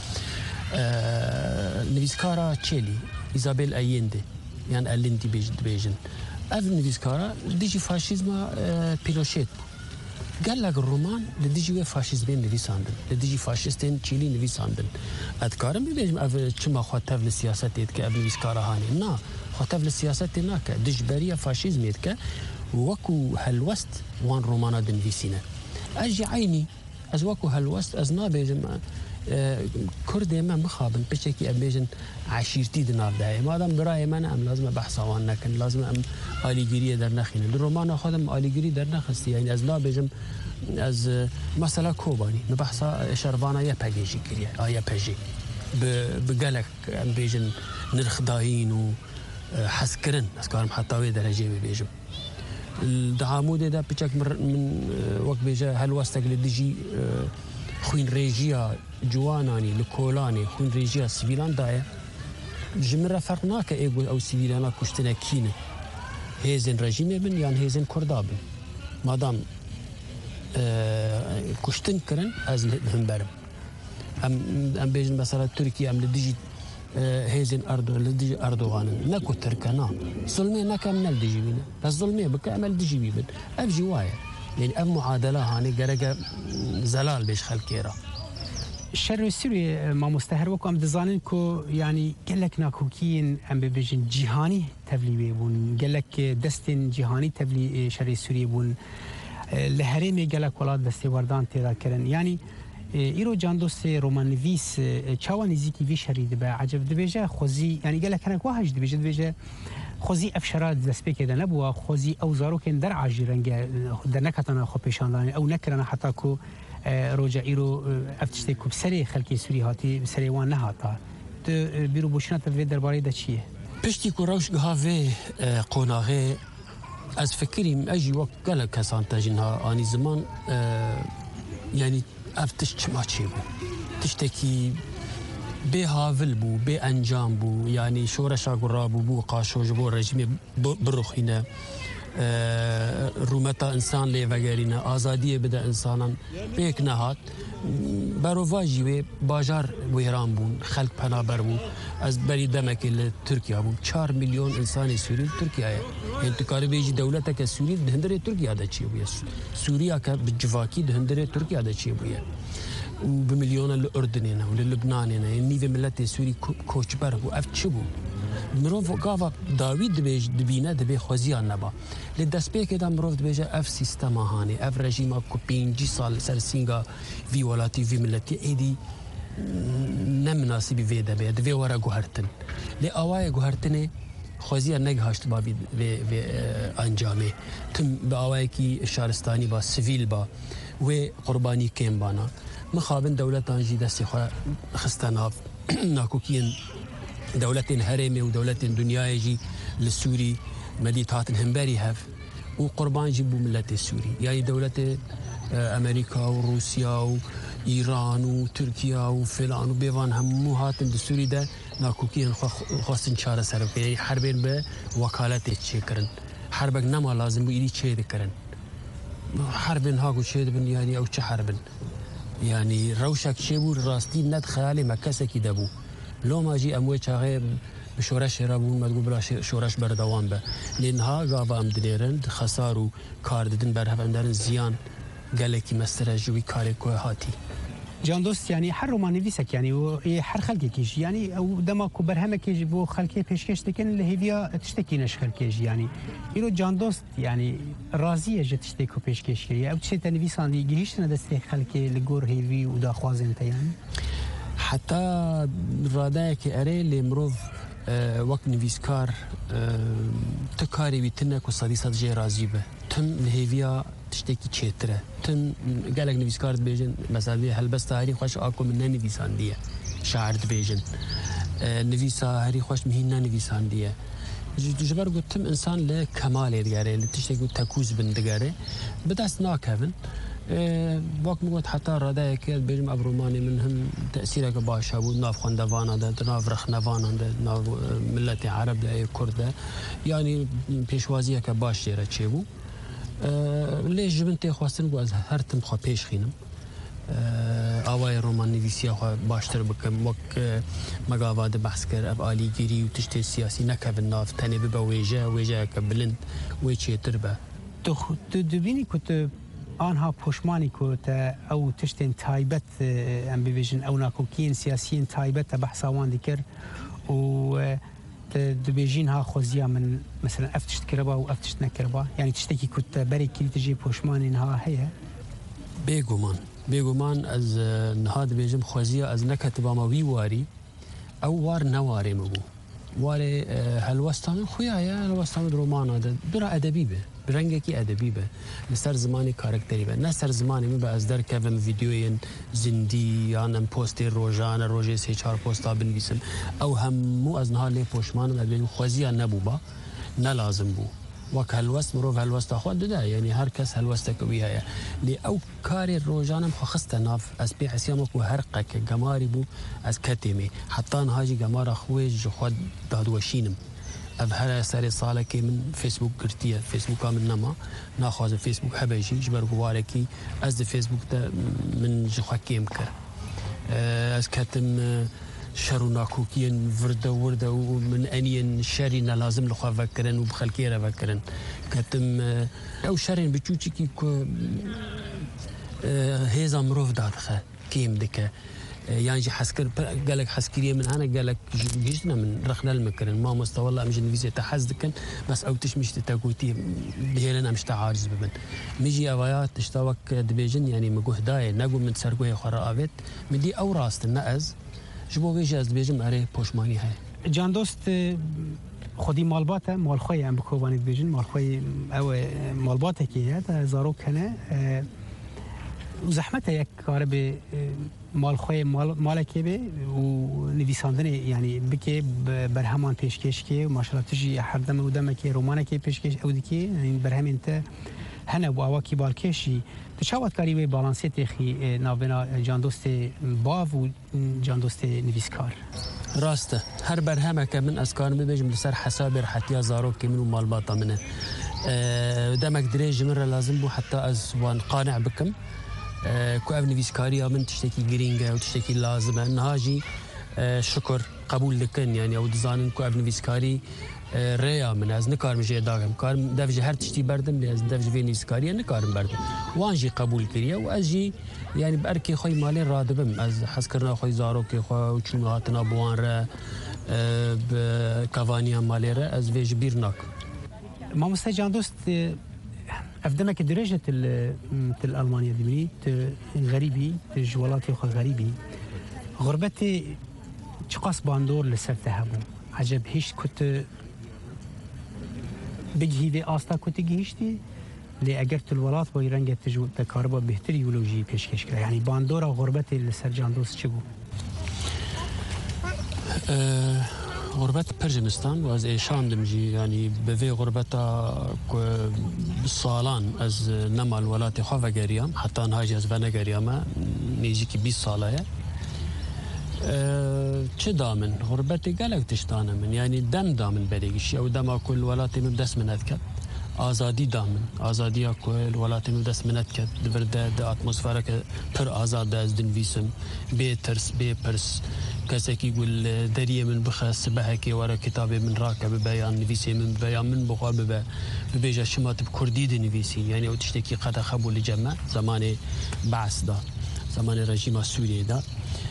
آه نفيسكارا تشيلي إيزابيل أيندي يعني ألينتي بيجن بيجن أف نفيسكارا ديجي فاشيزما آه بيلوشيت قال لك الرومان لديجي فاشيزمين نفيساندن لديجي فاشيستين تشيلي نفيساندن أذكارم بيجم أف كما خاطف للسياسة تيتك أف نفيسكارا هاني نا خاطف للسياسة تناك دجبرية فاشيزم يتك وكو هالوست وان رومانا دن فيسينا أجي عيني از وكو هالوست از نابيجم كردي ما مخابن بشكي أبيجن عشيرتي دناف داي ما دام براي ما أم لازم بحث عن لكن لازم أم آليجري در نخين الرومان خدم آليجري در نخستي يعني از نابيجم از مثلا كوباني نبحث شربانا يا باجي كريا آه يا باجي بقالك أم بيجن نرخ داين و حسكرن أسكارم حتى ويا درجة بيجم الدعامود ده بتشك من وقت بيجا هالوستك لديجي خوين ريجيا جواناني لكولاني خوين ريجيا سيفيلان دايا جمرة فرقناك ايقول او سيفيلانا كشتنا كينة هيزن رجيمي بن يعني هيزن كردابن مادام آه كشتن كرن از هم برم ام ام بيجن مثلا تركيا ام لديجي هيزن أردو لديجي أردوغان نكو تركنا ظلمي نكا من الديجي بينا بس ظلمي بكا أمل ديجي بيبن أف جوايا يعني أف معادلة هاني قرقة زلال بيش خلقيرا الشر السوري ما مستهر وكم دزانين كو يعني قال لك ناكوكين ام بيجن جهاني تبلي بون قال لك دستن جهاني تبلي شر السوري بون لهرمي قال لك ولاد دستي وردان تيرا كرن يعني ایرو جاندوس رومانویس چاوانی زیکی وی شرید به عجب دبیجه خوزی یعنی گله کنه کو هج دبیجه دبیجه خوزی افشارات دسپیک ده نبوه خوزی او زارو کن در عاجرنگ در نکتن خو پیشاندانی او نکرنا حتی کو روجا ایرو افتشته کو سری خلکی سوری هاتی سری وان نه هاتا تو بیرو بوشنات وی درباره ده چیه پشتی کو روش گاوه قوناغه از فکریم اجی وقت گله کسان تجنها آنی زمان يعني افتش ما تشيبو تشتكي بهافل بو بانجام بو يعني شورشا قرابو بو قاشو جبو رجيم بروخينا آه رومتا انسان لي وغيرنا ازاديه بدا انسانا بيك نهات باروفاجي و باجار ويران بو خلق پنابر بو از بري دمك لتركيا بو چهار مليون انسان سوري تركيا يعني تكاري بيجي دولتك سوري دهندره تركيا دا چي بو سوريا ك بجواكي دهندره تركيا دا چي بو وبمليون الاردن وللبنان يعني نيفي ملت سوري كوچبر بو اف چبو مروف قاوا داوود بيج دبينا دبي خوزيان نبا لدسبيك دا مروف بيج اف سيستم هاني اف رجيم كو بينجي سال سرسينغا في ولاتي في ملتي ايدي نمناسبي في دبي دبي ورا غهرتن لي اواي غهرتني خوزيان نگهاشت با في في انجامي تم باواي كي شارستاني با سيفيل با و قرباني كيم بانا مخابن دولتان جي دستي خو خستناف ناكوكين دولتين هرمي ودولتين دنيا يجي للسوري مديتات همباري هف وقربان جيبو ملت السوري يعني دولة أمريكا وروسيا وإيران وتركيا وفلان وبيفان هم هاتن السوري ده ناكوكين خاصن شارع سرب يعني حربين بوكالات تشيكرن حربك نما لازم بيدي تشيد كرن حربين هاكو تشيد بن يعني أو تشحربن يعني روشك شيبو راستي ند خيالي مكسكي دبو لو ما جي اموي چاغي بشورش رابون ما تقول بلا شورش بردوام به لانها غابا ام ديرن خسارو كار ددن برهف اندرن زيان قالكي مستر جوي كاري كو هاتي جان دوست يعني حر رومانويسك يعني و حر خلقي كيش يعني او دماكو برهمك كيش بو خلقي بيشكش تكن لهيفيا تشتكي نشخل كيش يعني يرو جان دوست يعني راضيه جت تشتكو بيشكش كي او تشي تنفيسان دي جيش ندستي خلقي لغور هيفي ودا خوازن يعني حتى رادايك اري لمروف أه وقت نفيسكار أه تكاري بيتنك وصديصات جي رازيبه تم لهيفيا تشتكي تشيتره تم قالك نفيسكار بيجن مثلا هل بس تاريخ خوش اكو من نفيسان ديه شاعر بيجن أه نفيسا هري خوش مهنا نفيسان ديه جبر قلت تم انسان لكمال دياري اللي تشتكي تكوز بن دغاري بداس ناكفن وقت موت حتى رداء كير بيجم أبروماني منهم تأثيرك باش هبو ناف خندفانا ده ناف رخنفانا ده ناف ملة عرب ده كرد يعني بيشوازية كباش جيرا تشيبو ليش جبنتي خواستن قواز هرتم خوا بيش خينم آوای رومان نویسیه خو باشتر بکم وک مقاواد بحث کر اب آلی گیری و تشتی سیاسی نکب ناف تنی ببا ویجه ویجه کبلند ویچه تربه تو تو دبینی که آنها پشمانی که او تشتین تایبت ام بیویژن او ناکوکین سیاسیین تایبت بحث آوان دیگر و دبیجین ها خوزیا من مثلا افتشت کربا و افتشت نکربا یعنی تشتکی که بری کلی تجی پشمانی ها هیا بگومان بگومان از نهاد بیجم خوزیا از نکتب ما وی واری او وار نواری مبو واری هلوستان خویایا هلوستان رومانا ده برا ادبی به برنگه کی ادبی به نسر زمانی کاراکتری به نسر زمانی می به از در کم ویدیوین زندی یا نم پوستی روزانه روزی سه چهار پوستا بنویسم او همو از نهاد لی پشمان در بیجم خوزیا نبو با نلازم بو وك هالوست مروف هالوست أخوات ده يعني هر كس هالوست كويها لي أو كاري الروجانم خخست ناف أس بي حسيامك وهرقك جماري بو أس كتمي حتى هاجي جمار أخويج خود دادوشينم أبهر ساري صالك من فيسبوك قرتيه فيسبوك من نما ناخذ فيسبوك حبيجي جبر جواركي أز فيسبوك ده من جخاكيم كر أس كتم شرو ناكوكين ورده ورده ومن انين شرينا لازم لخوا فكرن وبخلكيره فكرن كتم او شرين بتشوتشي كو هيزا مروف دادخه كيم دكه يعني حسكر قالك حسكريه من انا قالك جيشنا من رخنا المكرن ما مستوى والله مش نفيزه تحزدكن بس او تشمش تاكوتي بهلنا مش تعارض ببن ميجي اوايات تشتاوك دبيجن يعني مجهداي نقول من سرقوي خرافت مدي او راست الناز جبو ویژه از بیجم اره پشمانی های جان دوست خودی مالباته مالخوی هم بکوبانید بیجن مالخوی او مالباته که تا زارو کنه و زحمت یک کار به مالخوی مال مالکی به و نویساندن یعنی بکه بر همان پیشکش که و ماشاءالله تجی هر دم و دم که رومانه که پیشکش او دی که یعنی بر همین ته هنه و آواکی بالکشی تشاوت کاری و بالانسی تخی نابنا جان دوست باو و جان دوست نویسکار راسته هر برهمه که من از کار میبیجم لسر حساب رحتیا زارو که منو مالباطا منه دمك دريج مرة لازم بو حتى از وان قانع بكم كو اف نویسکاری من تشتكي جرينجا وتشتكي لازمه نهاجي شكر قبول لكن يعني او دزانن كو اف نویسکاری ریا من از نکارم جه داغم کارم دفج هر تشتی بردم لی از دفج وی نیسکاریه نکارم بردم وانجی قبول کریه و از جی یعنی برکی خوی مالی رادبم از حس کرنا خوی زارو که خوی و چون هاتنا بوان را بکوانیا مالی را از ویج بیر ناک ما مستجان دوست افدمك درجة الألمانية دمني غريبي جوالاتي خو غريبي غربتي تقاس باندور لسرتها بو عجب هیچ کت بجهیده آستا کتی گیشتی لی اگر تلولات با رنگ تجو تکاربا بهتری یولوژی پیشکش کرد یعنی باندورا غربت لسر جان دوست چه بو؟ غربت پرجمستان و از ایشان دمجی یعنی به وی غربتا سالان از نمال ولات خواه گریام حتی انهاجی از ونه گریامه نیجی که بیست ساله چه دامن غربتی گلک تشتانه من یعنی دم دامن بریگشی او دم کل ولاتی من دست منت کرد آزادی دامن آزادی کل ولاتی من دست منت کرد دورده ده اتمسفره که پر آزاد از دنویسم بی ترس بی پرس کسی که گل دریه من بخست بهکی ورا کتاب من راکه ببیان نویسی من ببیان من بخوا ببه ببیجه شمات بکردی دنویسی یعنی او تشتکی قد خبول جمع زمان بعث دا زمان رژیم سوریه دا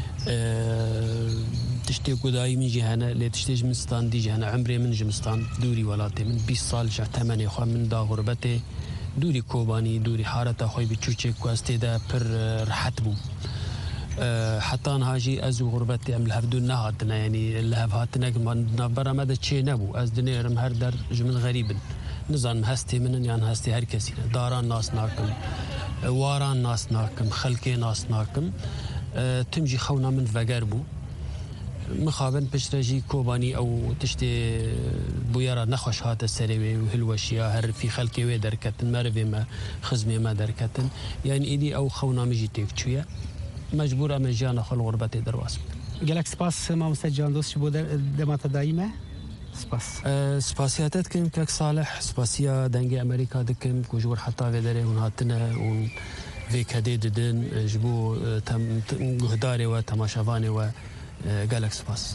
تشتي قداي من جهنا اللي تشتي جمستان دي جهنا عمري من جمستان دوري ولاتي من بيس سال جا ثمانية خو من دا غربتي دوري كوباني دوري حارة خوي بتشوشي كواستي دا بر رحت بو حتى هاجي ازو غربتي ام الهفدون نهاتنا يعني الهفاتنا برا مدى تشي نبو از دنيرم هر در جمن غريب نظام هستي منن يعني هستي هر كسي داران ناس ناكم واران ناس ناكم خلقي ناس ناكم تمجي خونا من فقر بو مخابن پشترجی کوبانی او تشتی بویرا نخوش هات سریوی و هلوشیا هر فی خلکی و درکتن مروی ما خزمی ما درکتن یعنی ایدی او خونامجی تیک چویه مجبور ام جان خل غربت درواس گلک سپاس ما مستجان دوست بود دمات دائمه سپاس سپاسیاتت کن کک صالح سپاسیا دنگ امریکا دکم کجور حتی و داره اون هاتنه اون في كديد دن جبو تم جهداري وتماشافاني و جالكس باس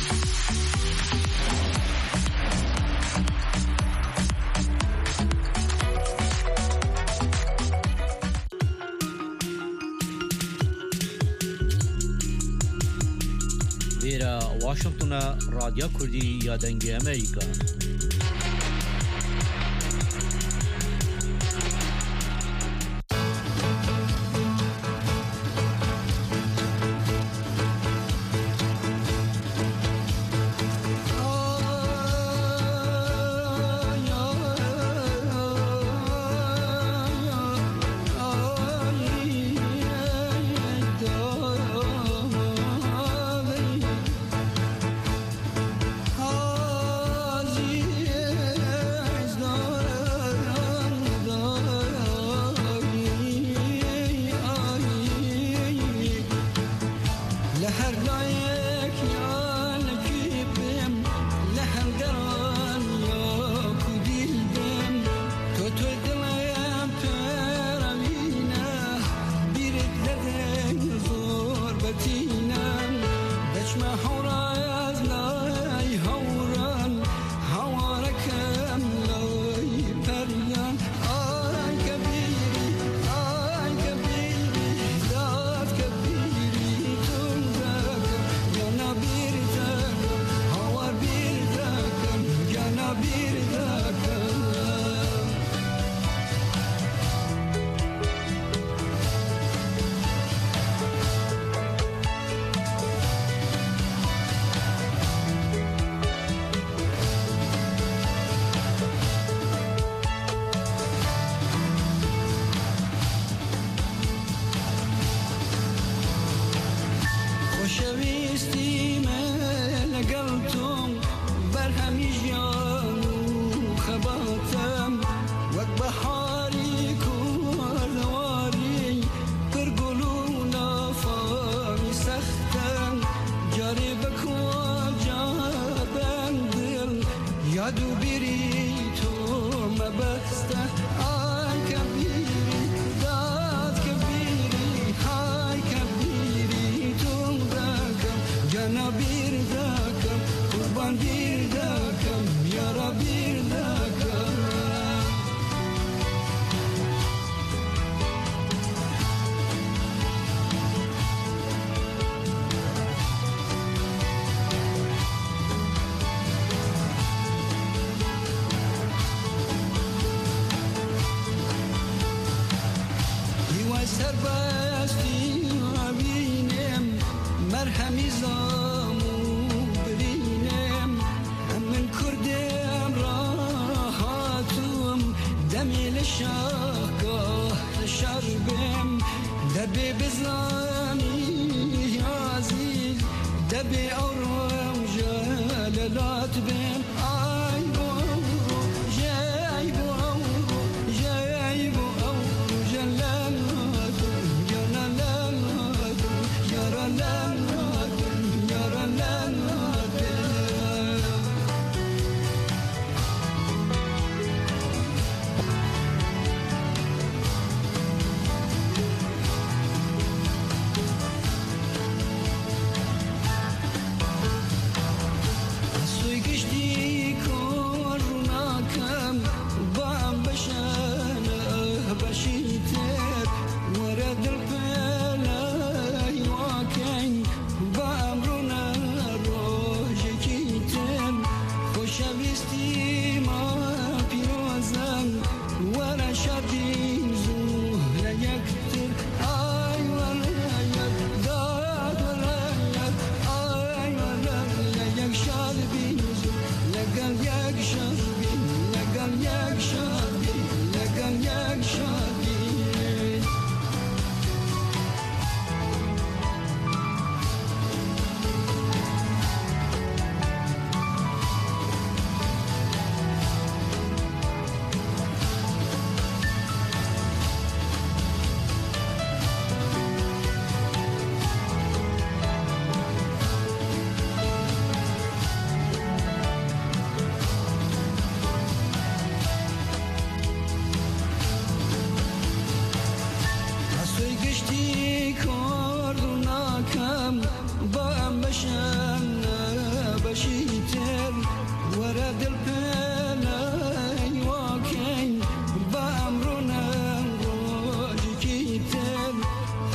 فيرا واشنطن راديو كردي يا دنجي أمريكا Suy geçti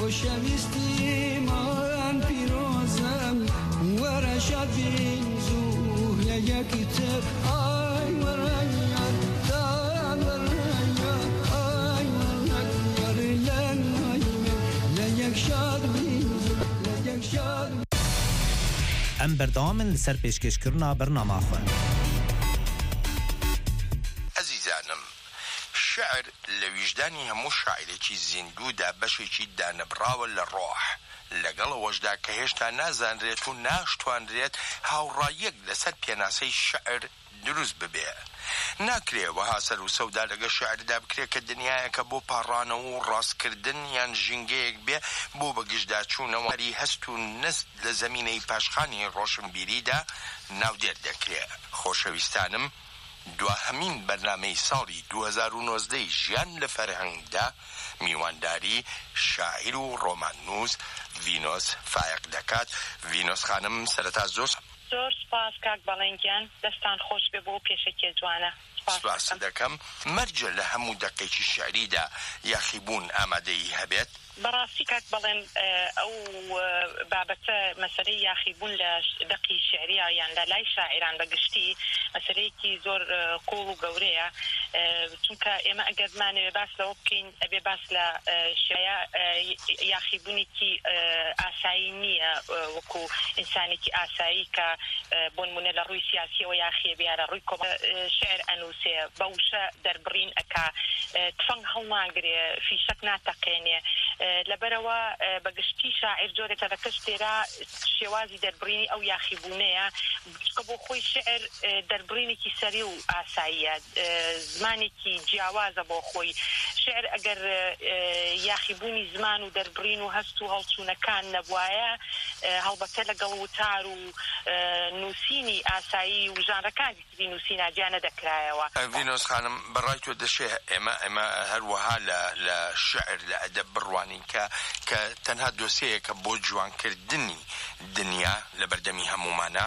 خوشویستی من پیروزم ورشد بین زوه یکی تر آی ورایان دان ورایان آی ورایان لن آی من لیک شاد بین زوه لیک شاد. ام بردامن لسر پیشکشکرنا برنامه خواه. عزیزانم، شعر لوجدانی همو شاعری چی زندو دا بشی چی دا نبراو لروح لگل وجدا که هشتا نازان ریت و ناشتوان ریت هاوراییک لسر پیاناسی شعر دروز ببه ناکرێ وەها سەر و سەودا لەگە شعردا بکرێ کە دنیایەکە بۆ پاڕانەوە و ڕاستکردن یان ژینگەیەک بێ بۆ بەگشتدا چوونەوەری هەست و نست لە زەمینەی پاشخانی ڕۆشنبیریدا ناودێر دەکرێ. خۆشەویستانم، دواهەمین بەرنامەی ساڵی دوو هەزار و نۆزدە ژیان لە فەرهەنگدا میوانداری شاعیر و ڕۆماننووس ڤینۆس فایق دەکات. ڤینۆس خانم، سەرەتا زۆر زۆر سپاس کاک بەڵێنگیان، دەستان خۆش بێ بۆ پێشەکێ جوانە. سپاس دەکەم. مەرجە لە هەموو دەقێکی شعریدا یاخیبوون ئامادەی هەبێت؟ بەڕاستی کاک بەڵێن ئەو بابەتە مەسەلەی یاخیبوون لە دەقی شعریە یان لە لای شاعران بەگشتی مەسەلەیەکی زۆر قوڵ و گەورەیە، چونکە ئێمە ئەگەرمانەوێ باس لەوە بکەین ئەبێ باس لە شێعە یاخیبوونێکی ئاسایی نییە وەکو ئینسانێکی ئاسایی کە بۆ نمونە لە ڕووی سیاسیەوە یاخیە بیا لە ڕووی کۆمە شعر ئەنووسێ بەوشە دەربڕین ئەکا تفەنگ هەڵناگرێ فیشەک ناتەقێنێ. لەبەرەوە بەگشتی شاعر جۆرێکە دەکەش تێرا شێوازی دەربڕینی ئەو یاخیبوونەیە کە بۆ خۆی شعر دەربڕینێکی سەری و ئاساییە، زمانێکی جیاوازە بۆ خۆی. شعر ئەگەر یاخیبوونی زمان و دەربڕین و هەست و هەڵچوونەکان نەبوایە هەڵبەتە لەگەڵ وتار و نووسینی ئاسایی و ژانرەکانی تری نووسینە جیا نەدەکرایەوە. ڤینۆس خانم، بەڕای تۆ دەشێ ئێمە ئێمە هەروەها لە شعر لە ئەدەب بڕوانین کە کە تەنها دۆسەیەکە بۆ جوانکردنی دنیا لە بەردەمی هەمومانە؟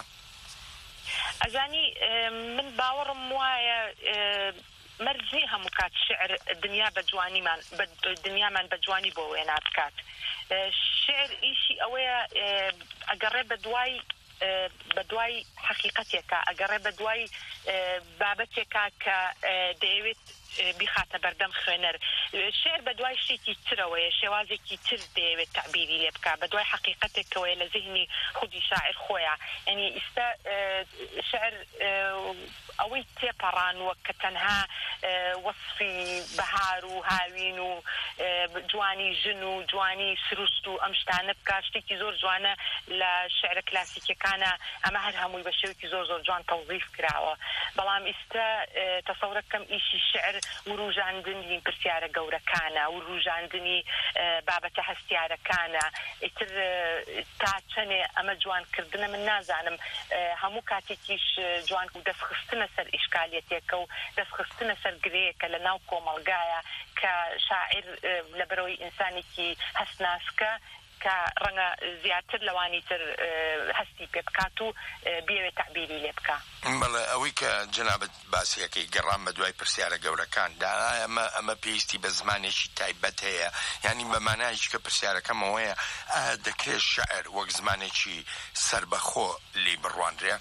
ئەزانی من باوەڕم وایە مەرجی هەموو کات شعر دنیا بە جوانیمان دنیامان بە جوانی بۆ وێنا بکات. شعر ئیشی ئەوەیە ئەگەڕێ بە دوای بە دوای حەقیقەتێکە، ئەگەڕێ بە دوای بابەتێکە کە دەیەوێت بیخاتە بەردەم خوێنەر. شعر بە دوای شتێکی ترەوەیە، شێوازێکی تر دەیەوێت تعبیری لێ بکە، بە دوای حەقیقەتێکەوەیە لە ذهنی خودی شاعر خۆیە. یعنی ئێستا شعر ئەوەی تێپەڕانوە کە تەنها وەصفی بەهار و هاوین و جوانی ژن و جوانی سروشت و ئەم شتانە بکە، شتێکی زۆر جوانە لە شعرە کلاسیکەکانە ئەمە هەر هەمووی بە شێوەیەکی زۆر زۆر جوان تەوظیف کراوە. بەڵام ئێستا تەسەورەکەم ئیشی شعر وروژاندنی پرسیارە گەورەکانە، وروژاندنی بابەتە هەستیارەکانە. ئیتر تا چەنێ ئەمە جوانکردنە من نازانم، هەموو کاتێکیش جوان و دەستخستنە سەر ئیشکالێتێکە و دەستخستنە سەر گرەیەکە لە ناو کۆمەڵگایە کە شاعر لەبەرەوەی ئینسانێکی هەستناسکە کە ڕەنگە زیاتر لەوانی تر هەستی پێ بکات و بێوێت تعبیری لێ بکە. بەڵێ ئەوەی کە جەنابەت باسیەکەی گەڕام بە دوای پرسیارە گەورەکاندا، ئەمە ئەمە پێویستی بە زمانێکی تایبەت هەیە، ینی بە مانایش کە پرسیارەکەمەوەیە دەکرێت شعر وەک زمانێکی سربەخۆ لێ بڕوانرێ؟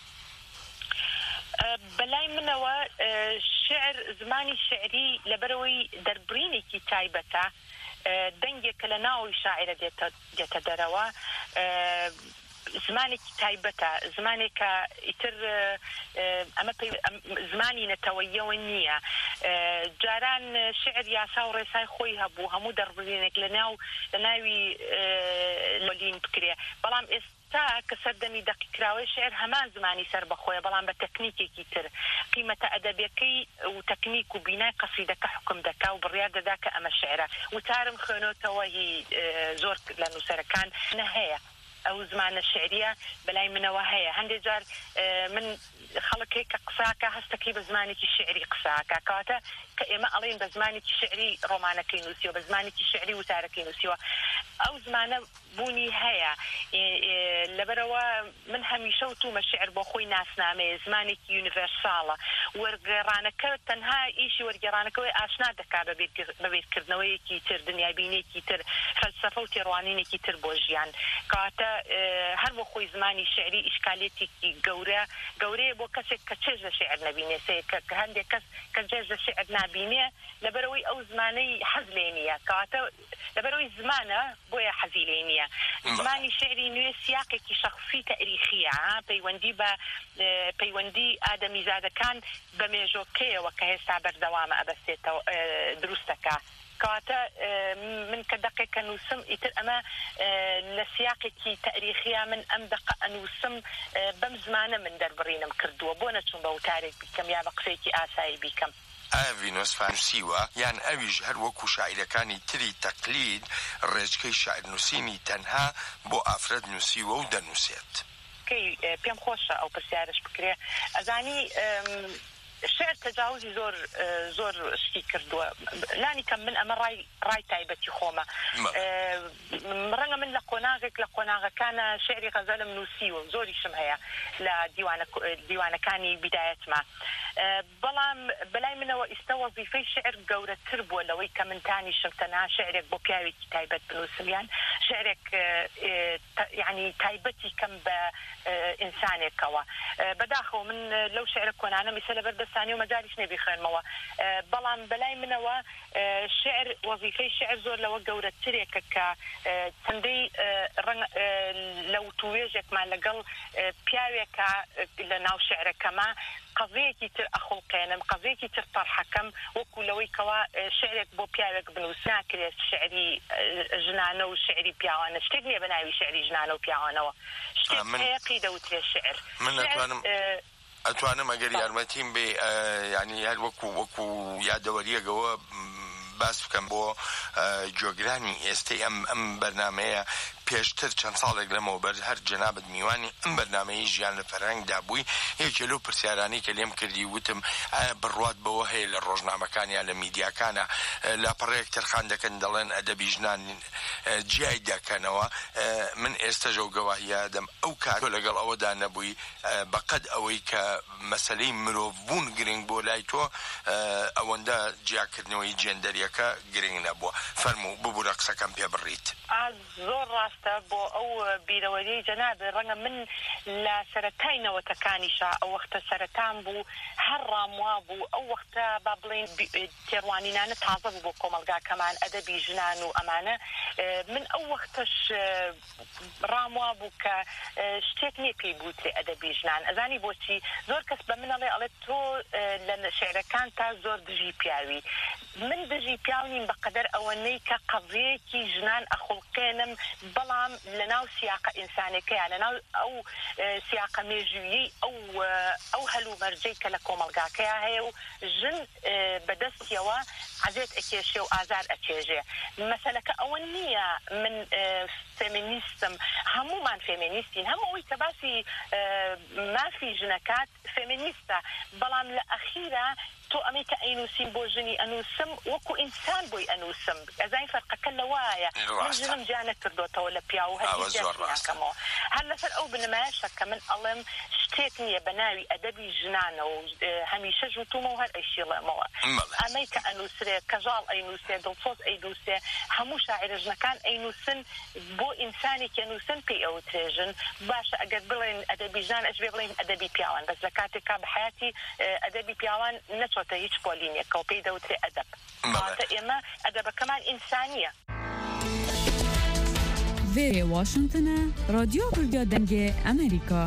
بەلای منەوە شعر زمانی شعری لەبەرەوەی دەربڕینێکی تایبەتە، دەنگێکە لە ناوی شاعرە دێتە دەرەوە، زمانێکی تایبەتە، زمانێکە ئیتر ئەمە زمانی نەتەوەییەوە نییە. جاران شعر یاسا و ڕێسای خۆی هەبوو، هەموو دەربڕینێک لە ناو لە ناوی لۆلین بکرێ. بەڵام ئێستا کە سەردەمی دەقیقراوەی شعر هەمان زمانی سەر بەخۆیە، بەڵام بە تەکنیکێکی تر. قیمەتە ئەدەبیەکەی و تەکنیک و بینای قەسیدەکە حکم دەکا و بڕیار دەدا کە ئەمە شعرە. وتارم خوێنۆتەوە هی زۆر لە نووسەرەکان نەهەیە. ئەو زمانە شعریە بەلای منەوە هەیە. هەندێک جار من خەڵک هەیە کە قساکە هەستەکەی بە زمانێکی شعری قساکە، کەواتە کە ئێمە ئەڵێن بە زمانێکی شعری ڕۆمانەکەی نووسیوە بە زمانێکی شعری وتارەکەی نووسیوە ئەو زمانە بوونی هەیە لەبەرەوە من هەمیشە وتومە شعر بۆ خۆی ناسنامەیە زمانێکی یونیڤەرساڵە وەرگێڕانەکە تەنها ئیشی وەرگێڕانەکەی ئاشنا دەکا بەبێتکردنەوەیەکی تر دنیابینێکی تر فەلسەفە و تێڕوانینێکی تر بۆ ژیان کاتە هەر بۆ خۆی زمانی شعری ئیشکالێتێکی گەورە گەورەیە بۆ کەسێک کە چێژ لە شعر نەبینێ کە هەندێک کەس کە جێژ لە شعر نابینێ لەبەرەوەی ئەو زمانەی حەز لێ نییە کاتە لەبەرەوەی زمانە بۆیە حەزی لێ نییە زمانی شعری نوێ سیاقێکی شخصی تاریخیە پەیوەندی بە پەیوەندی ئادەمیزادەکان بە مێژۆکەیەوە کە هێستا بەردەوامە ئەبەستێتەوە دروستەکە کاتە من کە دقێکە نووسم ئیتر ئەمە لە سیاقێکی تاریخیا من ئەم دقە ئەنووسم بەم زمانە من دەربڕینم کردووە بۆ نەچوون بە وتارێک بیکەم یا بە قسەیەکی ئاسایی بیکەم ئاڤینۆس فانوسیوە یان ئەویش هەر وەکو شاعیرەکانی تری تەقلید ڕێچکەی شاعرنووسینی تەنها بۆ ئافرەت نووسیوە و دەنووسێت پێم خۆشە ئەو پرسیارش بکرێ ئەزانی شعر تجاوزی زۆر زۆر شتی کردووە لانی کەم من ئەمە ڕای ڕای تایبەتی خۆمە ڕەنگە من لە قۆناغێک لە قۆناغەکانە شعری غەزەلم نووسیوە زۆریشم هەیە لە دیوانەکانی بیدایەتما بەڵام بەلای منەوە ئیستا وەزیفەی شعر گەورەتر بووە لەوەی کە من تانیشم تەنها شعرێک بۆ پیاوێکی تایبەت بنووسم یان شعرێک یعنی تایبەتی کەم بە ئینسانێکەوە بەداخەوە من لەو شعرە کۆنانە میسە لەبەر دەستانی و مەجالیش نەبی خوێنمەوە بەڵام بەلای منەوە شعر وەزیفەی شعر زۆر لەوە گەورەترێکە کە چەندەی لە وتوێژێکمان لەگەڵ پیاوێکە لە ناو شعرەکەما قەزەیەکی تر ئەخڵقێنم قەزەیەکی تر تەرحەکەم وەکو لەوەی کەوا شعرێک بۆ پیاوێک بنووس ناکرێت شعری ژنانە و شعری پیاوانە شتێک نییە بە ناوی شعری ژنانە و پیاوانەوە شتێک هەیە پێی دەوترێت شعر من ناتوانم ئەتوانم ئەگەر یارمەتیم بێ ینی هەر وەکو وەکو یادەوەریەکەوە باس بکەم بۆ جۆگرانی ئێستای ئەم ئەم بەرنامەیە پێشتر چەند ساڵێک لەمەوە بەر هەر جەنابەت میوانی ئەم بەرنامەی ژیان لە فەرهەنگدا بووی یەکێ لەو پرسیارانی کە لێم کردی وتم ئایا بڕوات بەوە هەیە لە ڕۆژنامەکان یا لە میدیاکانە لاپەڕەیەک تەرخان دەکەن دەڵێن ئەدەبی ژنان جیای دەکەنەوە من ئێستا ژەو گەواهیە دەم ئەو کارۆ لەگەڵ ئەوەدا نەبووی بەقەد ئەوەی کە مەسەلەی مرۆڤبوون گرنگ بۆ لای تۆ ئەوەندە جیاکردنەوەی جێندەریەکە گرنگ نەبووە فەرموو ببوورە قسەکەم پێ بڕیت زۆر ڕاستە بۆ ئەو بیرەوەریەی جەنابێ ڕەنگە من لە سەرەتای نەوەتەکانیشا ئەو وەختە سەرەتان بوو هەر ڕاموا بوو ئەو وەختە با بڵێن تێڕوانینانە تازە بوو بۆ کۆمەلگاکەمان ئەدەبی ژنان و ئەمانە من ئەو وەختەش ڕاموا بوو کە شتێک نییە پێی بووتێ ئەدەبی ژنان ئەزانی بۆچی زۆر کەس بە منەڵێ ئەڵێت تۆ لە شعرەکان تا زۆر دژی پیاوی من دژی پیاو نیم بەقەدەر ئەوەنەی کە قەزەیەکی ژنان ئەخڵقێنم بەڵام لە ناو سیاقە ئینسانێکەیە لە ناو ئەو سیاقە مێژویی ئەو ئەو هەلوو مەرجەی کە لە کۆمەلگاکەیە هەیە و ژن بەدەستیەوە عەزێت ئەکێشێ و ئازار ئەچێژێ مەسەلەکە ئەوە نییە من فێمینیستم هەمومان فێمینیستین هەمووی کە باسی مافی ژنەکات فێمینیستە بەڵام لە ئەخیرە تۆ ئەمەی کە ئەینووسین بۆ ژنی ئەنووسم وەکو ئینسان بۆی ئەنووسم ئەزای فەرقەکە لەوایە من ژنم جا نەکردوتەوە لە پیا و هەرکەمەوە هەر لەسەر ئەو بنمایشە کە من ئەڵێم شتێک نییە بە ناوی ئەدەبی ژنانە و هەمیشە ژوتومە و هەر ئەیشیڵێمەوە ئەمەی کە ئەنووسرێ کەژاڵ ئەینووسێ دڵسۆز ئەینووسێ هەموو شاعرە ژنەکان ئەینووسن بۆ ئینسانێکی ئەنووسن پێی ئەو ترێژن باشە ئەگەر بڵێن ئەدەبی ژنان ئەش بێ بڵێن ئەدەبی پیاوان بەس لە کاتێکا بە حیاتی ئەدەبی پیاوان نەچۆتە هیچ پۆلینێکە و پێی دەوترێ ئەدەب کاتە ئێمە ئەدەبەکەمان ئینسانیە وێ واشنگتنە رادیۆ کوردیا دەنگێ ئەمریکا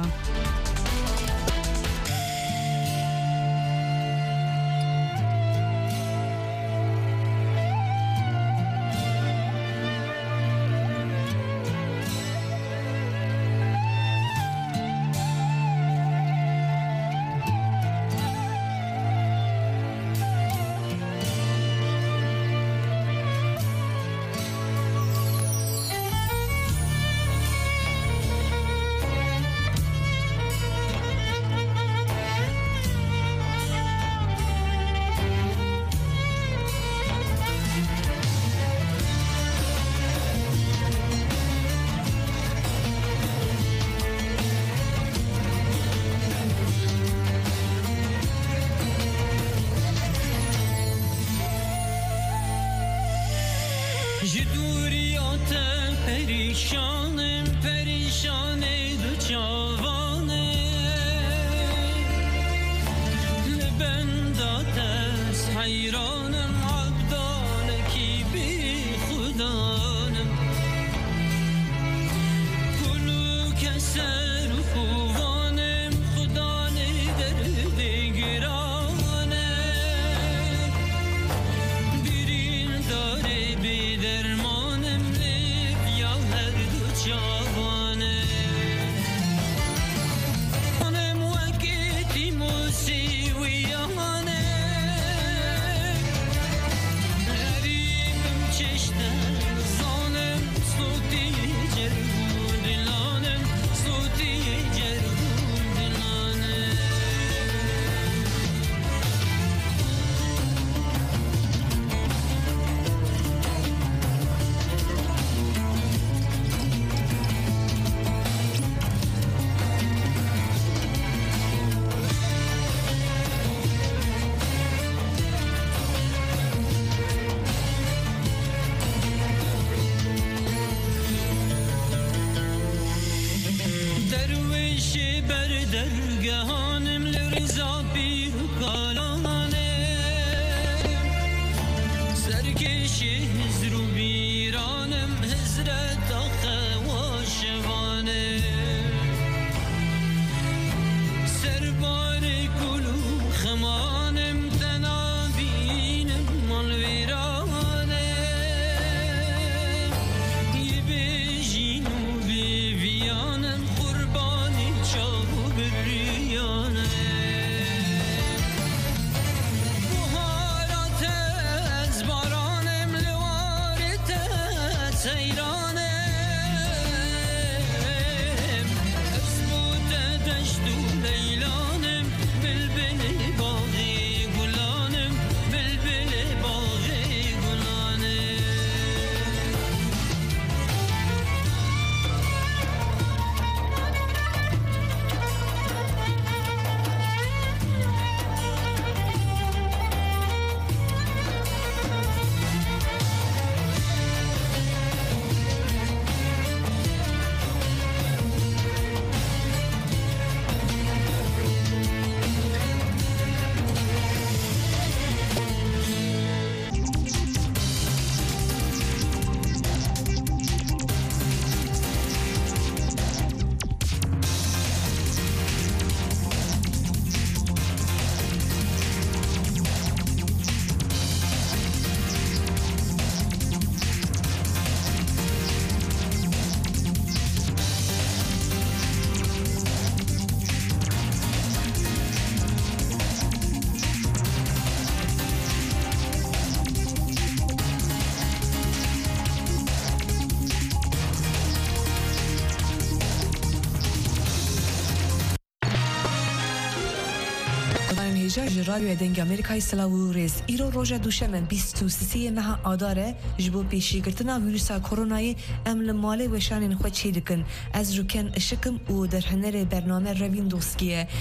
پریشانم پریشان دو جوانه لبندات از حیرانم عبدالکی بی خدانم کلو کسر و خوانم خدا ندرد گرانه بیرین داره بی درمانم لب یا هر دو جوانه آنم وقتی موسیویانه غریبم چشتن زانم صوتی جرگون دلانم صوتی جرگون دلانه درویش بر درگهانم لرزا پیر کالانه سرکش هزر و بیرانم حضرت آخه و شوانه سربار کلو خمانم تنابینم مال ویرانه یه بیجین و بیویانم قربانی چاو بریانه بهارات از بارانم لوارت سیرانه اسبوت دشت و لیلانم بلبل باغی گلانم بلبل باغی گلانه هیجا رادیو دنگ آمریکای سلاو ریز ایرو روژا دوشمن بیست و سه ماه آداره جبو پیشی گرتنا ویروسا کرونایی ام لماله وشان خود چه دکن از روکن شکم و در هنر برنامه روین دوستگیه